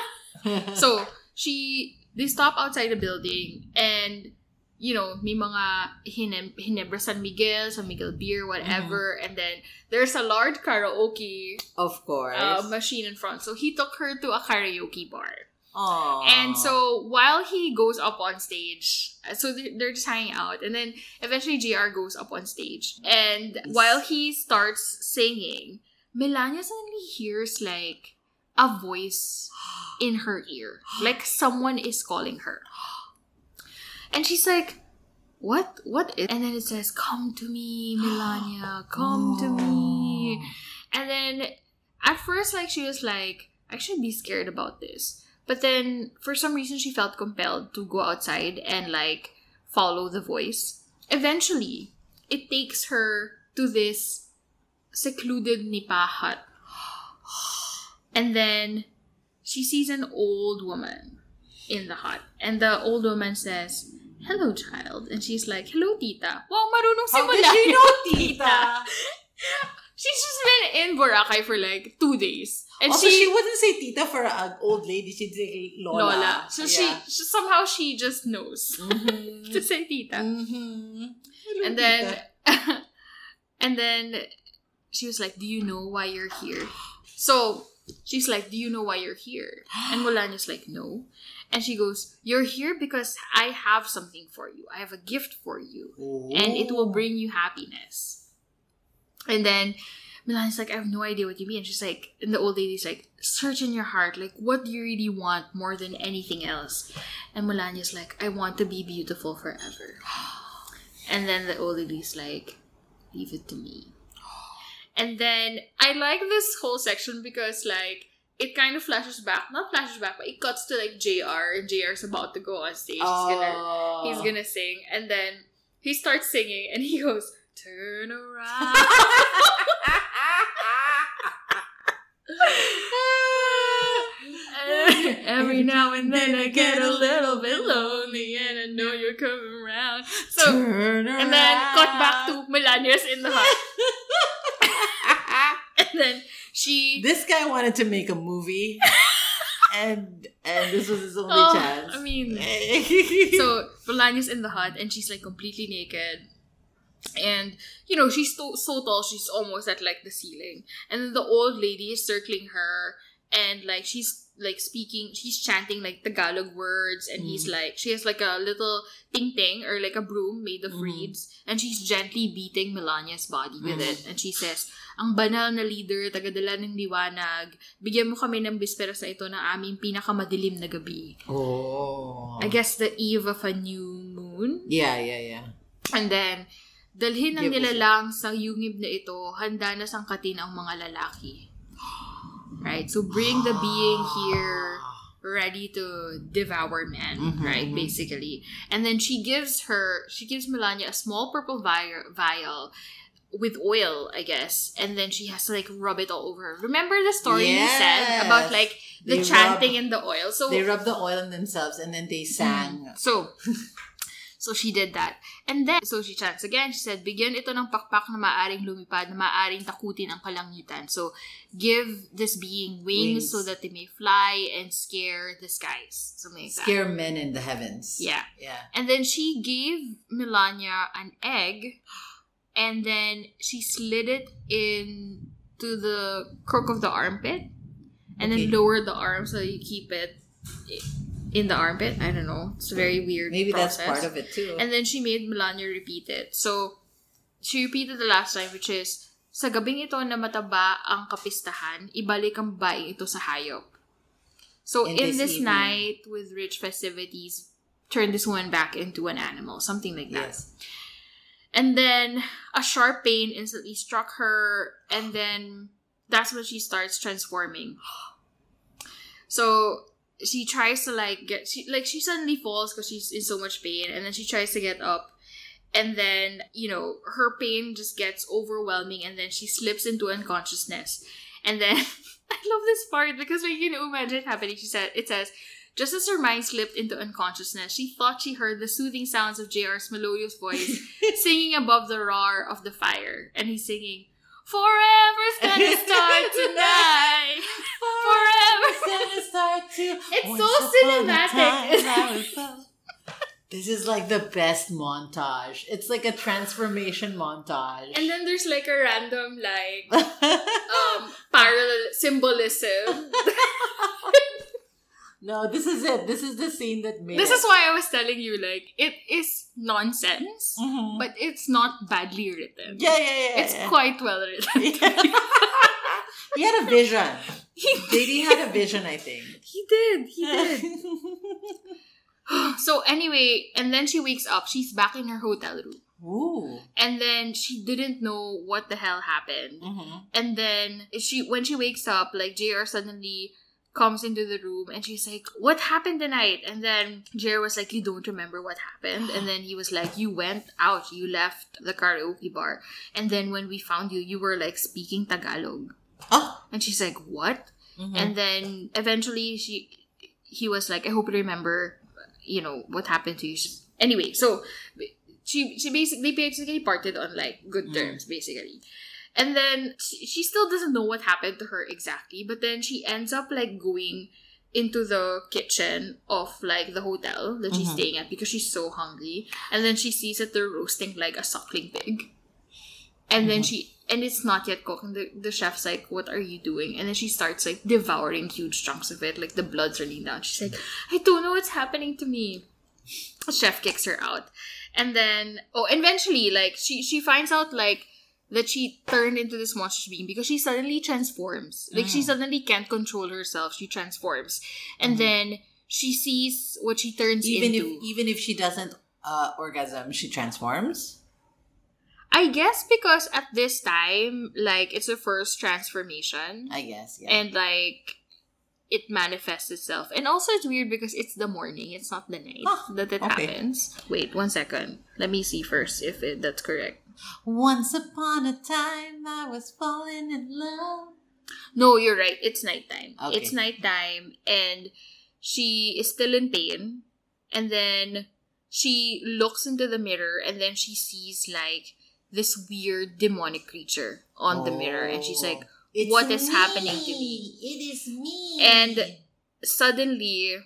so she they stop outside the building, and you know, may mga hinem, Hinebra San Miguel, San Miguel beer, whatever, and then there's a large karaoke Of course. uh, machine in front. So he took her to a karaoke bar. Aww. And so while he goes up on stage, so they're, they're just hanging out, and then eventually J R goes up on stage, and while he starts singing, Melania suddenly hears like a voice in her ear, like someone is calling her, and she's like, "What? What is?" And then it says, "Come to me, Melania, come to me." And then at first, like, she was like, "I should be scared about this." But then, for some reason, she felt compelled to go outside and, like, follow the voice. Eventually, it takes her to this secluded nipa hut. And then, she sees an old woman in the hut. And the old woman says, "Hello, child." And she's like, "Hello, tita." Wow, marunong si How did Melania, she know, tita? She's just been in Boracay for, like, two days. And Also, she, wouldn't say tita for an old lady. She'd say Lola. Lola. So Yeah. she, she somehow she just knows Mhm. to say tita. Mm-hmm. Hello, And then tita. and then she was like, "Do you know why you're here?" So she's like, "Do you know why you're here?" And Melania's like, "No." And she goes, "You're here because I have something for you. I have a gift for you. And it will bring you happiness." And then Melania's like, "I have no idea what you mean." And she's like, and the old lady's like, "Search in your heart. Like, what do you really want more than anything else?" And Melania's like, "I want to be beautiful forever." And then the old lady's like, "Leave it to me." And then I like this whole section because, like, it kind of flashes back, not flashes back, but it cuts to, like, J R, and J R's about to go on stage. He's gonna Oh. he's gonna sing, and then he starts singing, and he goes, "Turn around." Every now and then I get a little bit lonely, and I know you're coming around. So, Turn around. and then cut back to Melania's in the hut, and then she. This guy wanted to make a movie, and and this was his only Oh, chance. I mean, so Melania's in the hut, and she's like completely naked. And, you know, she's so, so tall, she's almost at, like, the ceiling. And then the old lady is circling her, and, like, she's, like, speaking, she's chanting, like, Tagalog words, and he's, like, she has, like, a little ting-ting, or, like, a broom made of Mm. reeds, and she's gently beating Melania's body with Mm. it. And she says, "Ang banal na leader, tagadala ng liwanag, bigyan mo kami ng bispera sa ito ng aming pinakamadilim na gabi." Oh. I guess the eve of a new moon. Yeah, yeah, yeah. And then, dalhin ng Give us nilalang sa yungib na ito, handa na sangkatin ang mga lalaki. Right? So, bring the being here ready to devour men, Mhm, right? mhm. Basically. And then she gives her, she gives Melania a small purple vial, vial with oil, I guess. And then she has to, like, rub it all over her. Remember the story you said Yes. about, like, the They chanting rub- in the oil? So, They rubbed the oil on themselves and then they sang. So, so she did that. And then, so she chants again. She said, "Bigyan ito ng pakpak na maaring lumipad, na maaring takutin ang kalangitan." So, give this being wings, Wings. so that they may fly and scare the skies. Something like that. Scare men in the heavens. Yeah. Yeah. And then she gave Melania an egg, and then she slid it in to the crook of the armpit and Okay. then lower the arm so you keep it in the armpit. I don't know. It's a very weird Maybe process. that's part of it too. And then she made Melania repeat it. So, she repeated the last time, which is, sa gabing ito na mataba ang kapistahan, ibalik ang babae ito sa hayop. So, In in this this, evening. night with rich festivities, turn this woman back into an animal. Something like that. Yes. And then, a sharp pain instantly struck her, and then, that's when she starts transforming. So, she tries to, like, get, she, like, she suddenly falls because she's in so much pain, and then she tries to get up, and then, you know, her pain just gets overwhelming, and then she slips into unconsciousness. And then, I love this part, because when you know, imagine it happening, she said, it says, just as her mind slipped into unconsciousness, she thought she heard the soothing sounds of J R's melodious voice singing above the roar of the fire. And he's singing, Forever's gonna start tonight. Forever's gonna start to. It's Once so upon a cinematic. time I was so- This is like the best montage. It's like a transformation montage. And then there's like a random like um parallel symbolism. No, this is it. This is the scene that made This it. is why I was telling you, like, it is nonsense, Mhm. but it's not badly written. Yeah, yeah, yeah. It's yeah. quite well written. He had a vision. He J D had a vision, I think. He did. He did. So anyway, and then she wakes up. She's back in her hotel room. Ooh. And then she didn't know what the hell happened. Mm-hmm. And then she, when she wakes up, like J R suddenly comes into the room and she's like, what happened tonight? And then J R was like, you don't remember what happened? And then he was like, you went out, you left the karaoke bar. And then when we found you, you were like speaking Tagalog. Oh. And she's like, what? Mm-hmm. And then eventually she, he was like, I hope you remember, you know, what happened to you. Anyway, so she she basically basically parted on like good terms, basically. And then she, she still doesn't know what happened to her exactly, but then she ends up like going into the kitchen of like the hotel that she's Mhm. staying at because she's so hungry. And then she sees that they're roasting like a suckling pig. And then she, and it's not yet cooked. And the, the chef's like, what are you doing? And then she starts like devouring huge chunks of it. Like the blood's running down. She's like, I don't know what's happening to me. The chef kicks her out. And then, oh, eventually, like, she, she finds out, like, that she turned into this monstrous being because she suddenly transforms. Like, she Mm. suddenly can't control herself. She transforms. And Mhm. then she sees what she turns Even into. if even if she doesn't uh, orgasm, she transforms. I guess because at this time, like, it's her first transformation. I guess, yeah. And, like, it manifests itself. And also, it's weird because it's the morning. It's not the night Ah, that it okay. happens. Wait, one second. Let me see first if it, that's correct. Once upon a time, I was falling in love. No, you're right. It's nighttime. Okay. It's nighttime. And she is still in pain. And then she looks into the mirror and then she sees, like, this weird demonic creature on the mirror. And she's like, It's what is me. happening to me? It is me. And suddenly,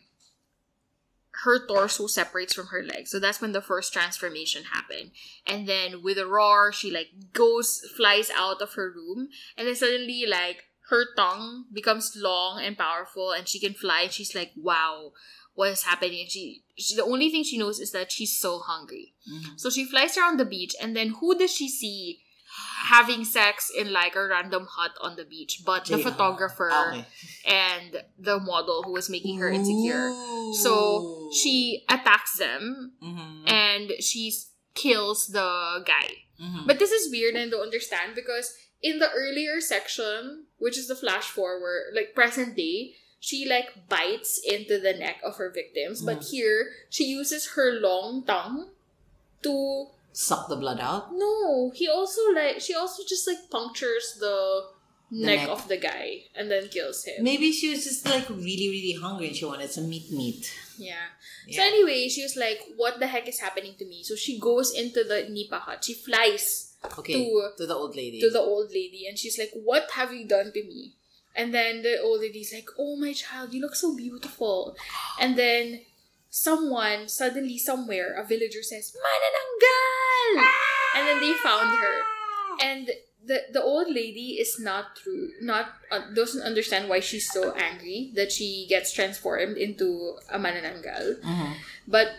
her torso separates from her legs. So that's when the first transformation happened. And then with a roar, she like goes, flies out of her room. And then suddenly, like, her tongue becomes long and powerful and she can fly. And she's like, wow, what is happening? And she, she, the only thing she knows is that she's so hungry. Mhm. So she flies around the beach. And then who does she see having sex in like a random hut on the beach? But the J R. photographer Okay. and the model who was making her insecure. Ooh. So she attacks them Mhm. and she kills the guy. Mhm. But this is weird and I don't understand because in the earlier section, which is the flash forward, like present day, she like bites into the neck of her victims. But Mm. here, she uses her long tongue to... Suck the blood out. No, he also like... She also just like punctures the, neck, neck. of the guy and then kills him. Maybe she was just like really, really hungry and she wanted some meat meat. Yeah. Yeah. So anyway, she was like, what the heck is happening to me? So she goes into the nipa hut. She flies Okay. to- To the old lady. to the old lady and she's like, what have you done to me? And then the old lady's like, oh my child, you look so beautiful. And then someone, suddenly somewhere, a villager says, Manananggal! And then they found her. And the the old lady is not true, not uh, doesn't understand why she's so angry that she gets transformed into a manananggal. Mm-hmm. But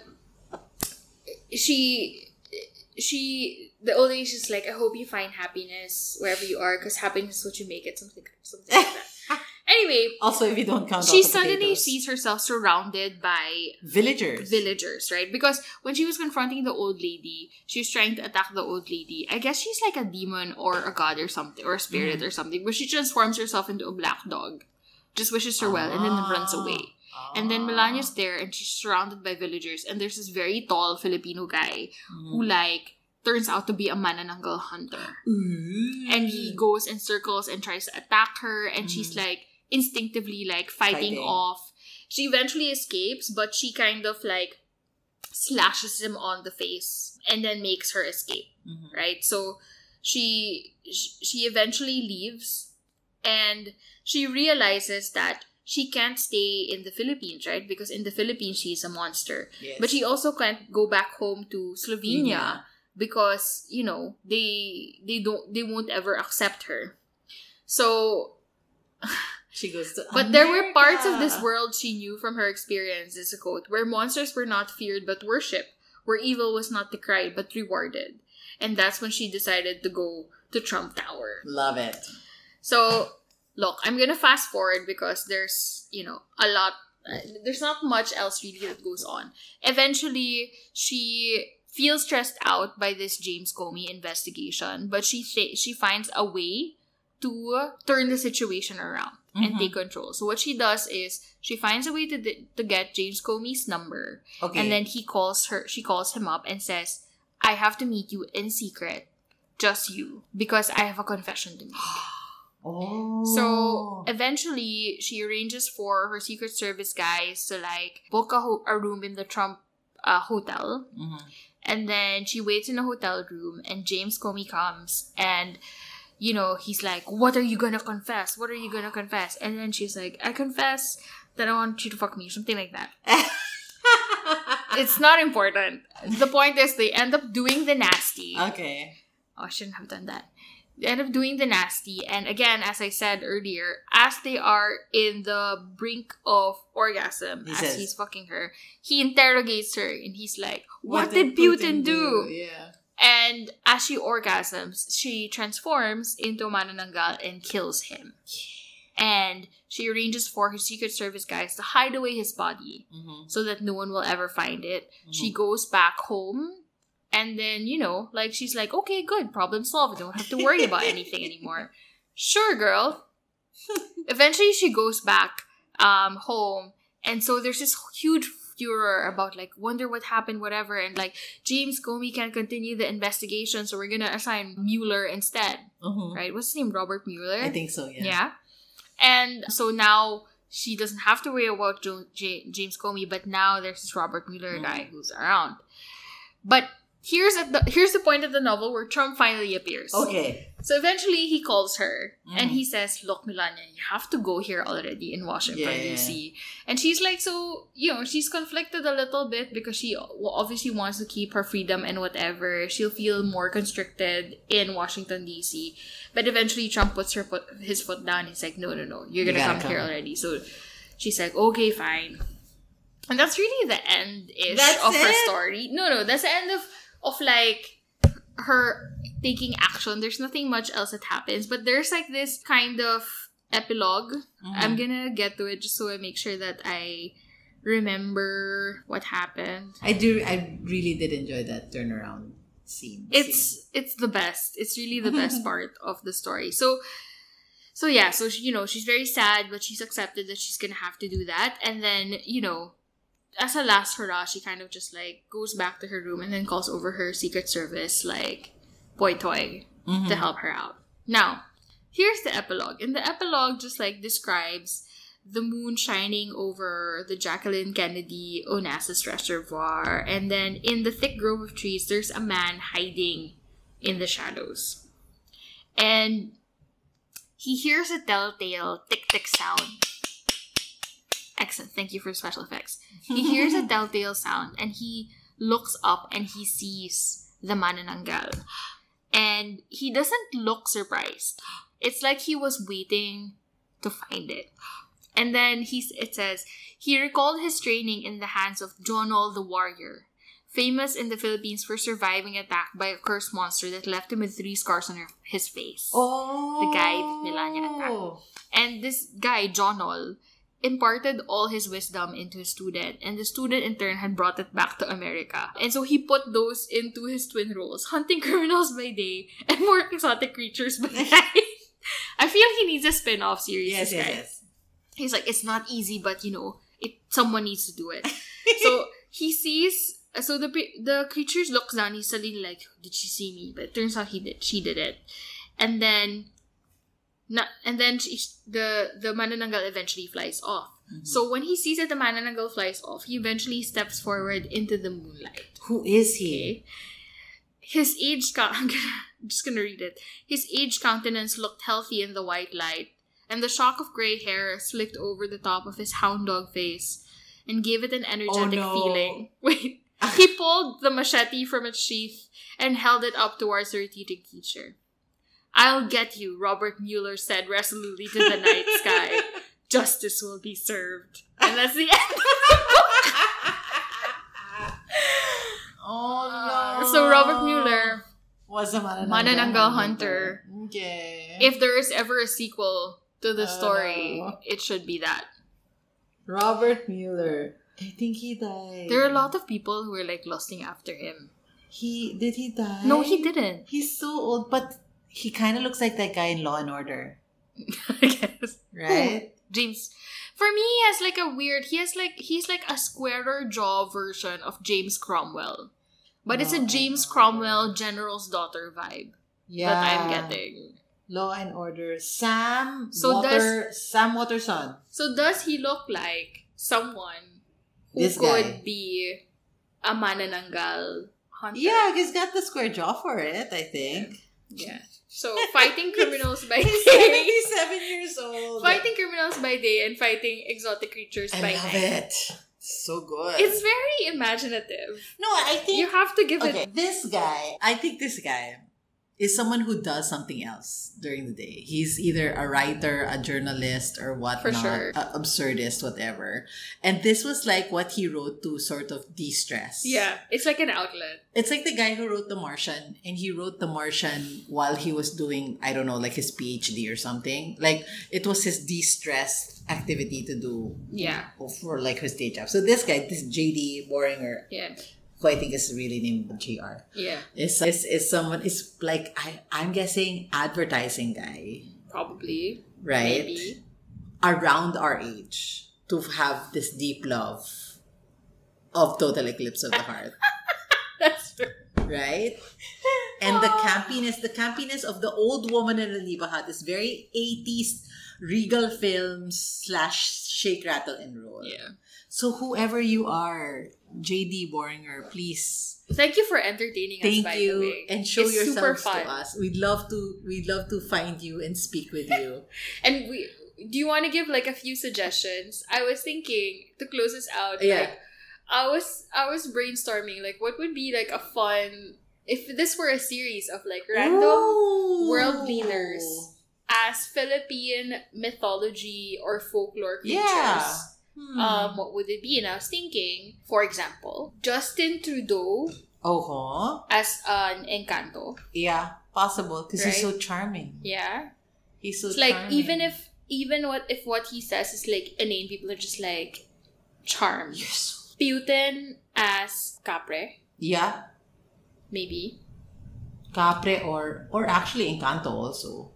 she she the old lady's just like, I hope you find happiness wherever you are, because happiness is what you make it. Something something like that. Anyway, also if you don't count, she all the suddenly potatoes. sees herself surrounded by villagers. Villagers, right? Because when she was confronting the old lady, she was trying to attack the old lady. I guess she's like a demon or a god or something, or a spirit Mm. or something. But she transforms herself into a black dog, just wishes her well, and then runs away. And then Melania's there, and she's surrounded by villagers. And there's this very tall Filipino guy Mm. who, like, turns out to be a manananggal hunter. Ooh. And he goes in circles and tries to attack her, and she's like instinctively like fighting, Fighting. off. She eventually escapes, but she kind of like slashes him on the face and then makes her escape. Mhm. Right? So she she eventually leaves, and she realizes that she can't stay in the Philippines, right? Because in the Philippines she's a monster. Yes. But she also can't go back home to Slovenia. Yeah. Because, you know, they they don't they won't ever accept her. So She goes to but there were parts of America. this world she knew from her experience, is a quote, where monsters were not feared but worshipped, where evil was not decried but rewarded. And that's when she decided to go to Trump Tower. Love it. So, look, I'm gonna fast forward because there's, you know, a lot, uh, there's not much else really that goes on. Eventually, she feels stressed out by this James Comey investigation, but she th- she finds a way to turn the situation around and Mhm. take control. So what she does is she finds a way to d- to get James Comey's number, Okay. and then he calls her. She calls him up and says, "I have to meet you in secret, just you, because I have a confession to make." Oh. So eventually, she arranges for her Secret Service guys to like book a, ho- a room in the Trump uh, hotel. Mhm. And then she waits in a hotel room, and James Comey comes, and, you know, he's like, what are you gonna confess? What are you gonna confess? And then she's like, I confess that I want you to fuck me, something like that. It's not important. The point is, they end up doing the nasty. Okay. Oh, I shouldn't have done that. They end up doing the nasty, and again, as I said earlier, as they are in the brink of orgasm, He as says- he's fucking her, he interrogates her, and he's like, what, did Putin, do? Yeah. And as she orgasms, she transforms into a manananggal and kills him. And she arranges for her Secret Service guys to hide away his body Mm-hmm. so that no one will ever find it. She Mhm. goes back home, and then, you know, like, she's like, okay, good, problem solved. I don't have to worry about anything anymore. Sure, girl. Eventually, she goes back um, home, and so there's this huge furor about, like, wonder what happened, whatever, and, like, James Comey can't continue the investigation, so we're gonna assign Mueller instead, Mhm. right? What's his name? Robert Mueller? I think so, yeah. Yeah. And so now she doesn't have to worry about jo- J- James Comey, but now there's this Robert Mueller Mm. guy who's around. But here's at the here's the point of the novel where Trump finally appears. Okay. So eventually he calls her and Mm. he says, "Look, Melania, you have to go here already in Washington, Yeah. D C" And she's like, so, you know, she's conflicted a little bit because she o- obviously wants to keep her freedom and whatever. She'll feel more constricted in Washington, D C But eventually Trump puts her foot, his foot down. He's like, no, no, no, you're You gonna gotta come, come. here already. So she's like, okay, fine. And that's really the end-ish That's of her it? story. No, no, that's the end of, of like, her taking action. There's nothing much else that happens, but there's like this kind of epilogue. Mhm. I'm gonna get to it just so I make sure that I remember what happened. I do. I really did enjoy that turnaround scene. It's it's the best. It's really the best part of the story. So so yeah, so she, you know, she's very sad, but she's accepted that she's gonna have to do that. And then, you know, as a last hurrah, she kind of just like goes back to her room and then calls over her Secret Service like boy toy Mhm. to help her out. Now, here's the epilogue. And the epilogue just like describes the moon shining over the Jacqueline Kennedy Onassis Reservoir. And then in the thick grove of trees, there's a man hiding in the shadows. And he hears a telltale tick-tick sound. Excellent. Thank you for special effects. He hears a telltale sound and he looks up and he sees the manananggal. And he doesn't look surprised. It's like he was waiting to find it. And then he's, it says, he recalled his training in the hands of Jonol the warrior, famous in the Philippines for surviving attack by a cursed monster that left him with three scars on his face. Oh. The guy that Melania attacked. And this guy, Jonol, imparted all his wisdom into his student, and the student in turn had brought it back to America. And so he put those into his twin roles, hunting criminals by day and more exotic creatures by night. I feel he needs a spin-off series. Yes, this yes, guy. yes. He's like, it's not easy, but you know, it someone needs to do it. So he sees, so the the creatures looks down. He's suddenly like, did she see me? But it turns out he did. She did it, and then, not, and then she, the the manananggal eventually flies off. Mm-hmm. So when he sees that the manananggal flies off, he eventually steps forward into the moonlight. Who is he? Okay. His aged, I'm, gonna, I'm just gonna read it. His aged countenance looked healthy in the white light, and the shock of gray hair slicked over the top of his hound dog face and gave it an energetic oh, no. feeling. Wait, he pulled the machete from its sheath and held it up towards the retreating creature. "I'll get you," Robert Mueller said resolutely to the night sky. "Justice will be served." And that's the end. Oh no. So Robert Mueller was a Manananggal, Manananggal hunter. Okay. If there is ever a sequel to the Oh, story, no. it should be that. Robert Mueller. I think he died. There are a lot of people who are like lusting after him. He did he die? No, he didn't. He's so old, but he kind of looks like that guy in Law and Order, I guess. right? James. For me, he has like a weird, he has like, he's like a squarer jaw version of James Cromwell. But it's a Oh. James Cromwell General's Daughter vibe Yeah. that I'm getting. Law and Order. Sam So Water. Sam Waterson. So does he look like someone who This could guy. be a manananggal hunter? Yeah, he's got the square jaw for it, I think. Yeah. So fighting criminals by He's day. seventy-seven years old. Fighting criminals by day and fighting exotic creatures I by love night. it. So good. It's very imaginative. no, I think You have to give okay, it. this guy, I think this guy is someone who does something else during the day. He's either a writer, a journalist, or whatnot, For sure. a absurdist, whatever. And this was like what he wrote to sort of de-stress. Yeah, it's like an outlet. It's like the guy who wrote The Martian, and he wrote The Martian while he was doing, I don't know, like his PhD or something. Like, it was his de-stress activity to do Yeah, for like his day job. So this guy, this J D Boringer, yeah, who I think is really named J R, yeah. is, is, is someone, is like, I, I'm guessing advertising guy, Probably. right? Maybe. Around our age to have this deep love of Total Eclipse of the Heart, That's true. right? And the campiness, the campiness of the old woman in the Liva Hut is very eighties Regal Films slash Shake, Rattle, and Roll. Yeah. So whoever you are, J D Boringer, please Thank you for entertaining us, thank by you the way. and show It's super yourselves fun. to us. We'd love to we'd love to find you and speak with you. And we do you want to give like a few suggestions? I was thinking to close this out. Yeah. Like, I was I was brainstorming like what would be like a fun if this were a series of like random Ooh. world leaders as Philippine mythology or folklore creatures. Yeah. Hmm. Um, what would it be? And I was thinking, for example, Justin Trudeau Oh, as an Encanto. yeah, possible because he's Right? so charming. Yeah. He's so It's like charming. even if even what if what he says is like inane, people are just like charmed. You're so- Putin as Capre, yeah, maybe. Capre or or actually Encanto also.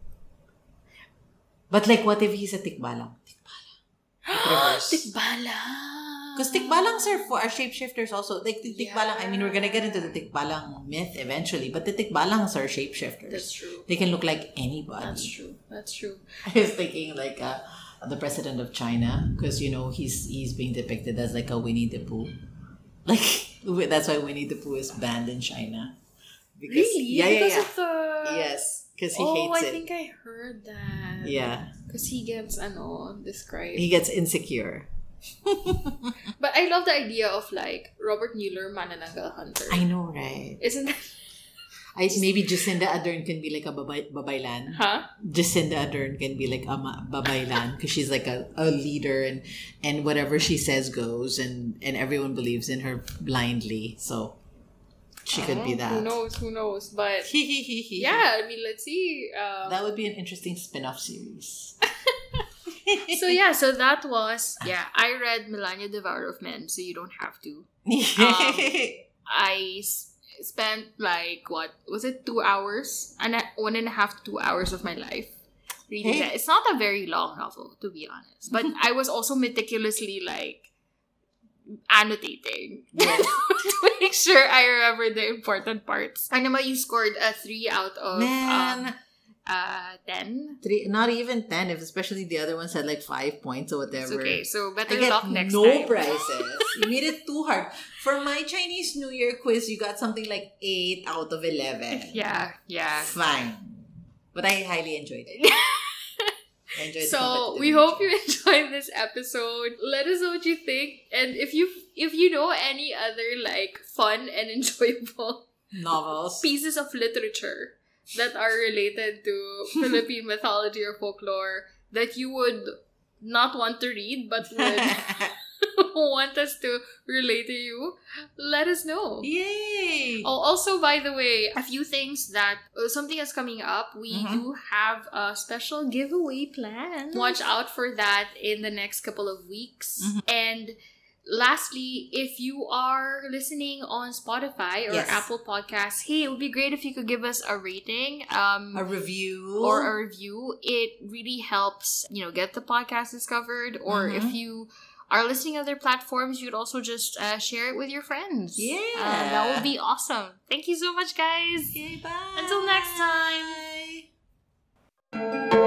But like, what if he's a Tikbalang? Reverse. Tikbala. Because Tikbalangs are for are shapeshifters also. Like the Tikbalang, I mean, we're gonna get into the Tikbalang myth eventually, but the Tikbalangs are shapeshifters. That's true. They can look like anybody. That's true. That's true. I was thinking like uh, the president of China, because you know he's he's being depicted as like a Winnie the Pooh. Like that's why Winnie the Pooh is banned in China. Because, Really? Yeah, yeah, because yeah. of the Yes, because he oh, hates I it. think I heard that. Yeah, Because he gets ano described. he gets insecure. But I love the idea of like Robert Mueller, Manananggal Hunter. I know, right? Isn't that I maybe Jacinda Ardern can be like a babay, babaylan. Huh? Jacinda Ardern can be like a ma- babaylan because she's like a, a leader and and whatever she says goes and and everyone believes in her blindly. So she could be that. Who knows? Who knows? But yeah, I mean, let's see. Um, that would be an interesting spin-off series. So yeah, so that was yeah. I read Melania Devourer of Men, so you don't have to. Um, I s- spent like what was it, two hours and a- one and a half, two hours of my life reading Hey. that. It's not a very long novel, to be honest, but I was also meticulously like annotating Yes. to make sure I remember the important parts. I know you scored a three out of Man. um, uh ten. Three, not even ten, if especially the other ones had like five points or whatever. It's okay, so I better get luck next no time. prizes. You made it too hard. For my Chinese New Year quiz, you got something like eight out of eleven. Yeah, yeah. Fine. But I highly enjoyed it. I enjoyed the So we competitive hope nature. you enjoyed this episode. Let us know what you think, and if you if you know any other like fun and enjoyable novels. pieces of literature that are related to Philippine mythology or folklore that you would not want to read but would want us to relate to you, let us know. Yay! Oh, also, by the way, a few things that uh, something is coming up. We Mhm. do have a special giveaway plan. Watch out for that in the next couple of weeks. Mhm. And lastly, if you are listening on Spotify or Yes. Apple Podcasts, hey, it would be great if you could give us a rating. Um, A review. or a review. It really helps, you know, get the podcast discovered. Or Mhm. if you are listening to other platforms, you could also just uh, share it with your friends. Yeah. Uh, that would be awesome. Thank you so much, guys. Okay, bye. Until next time.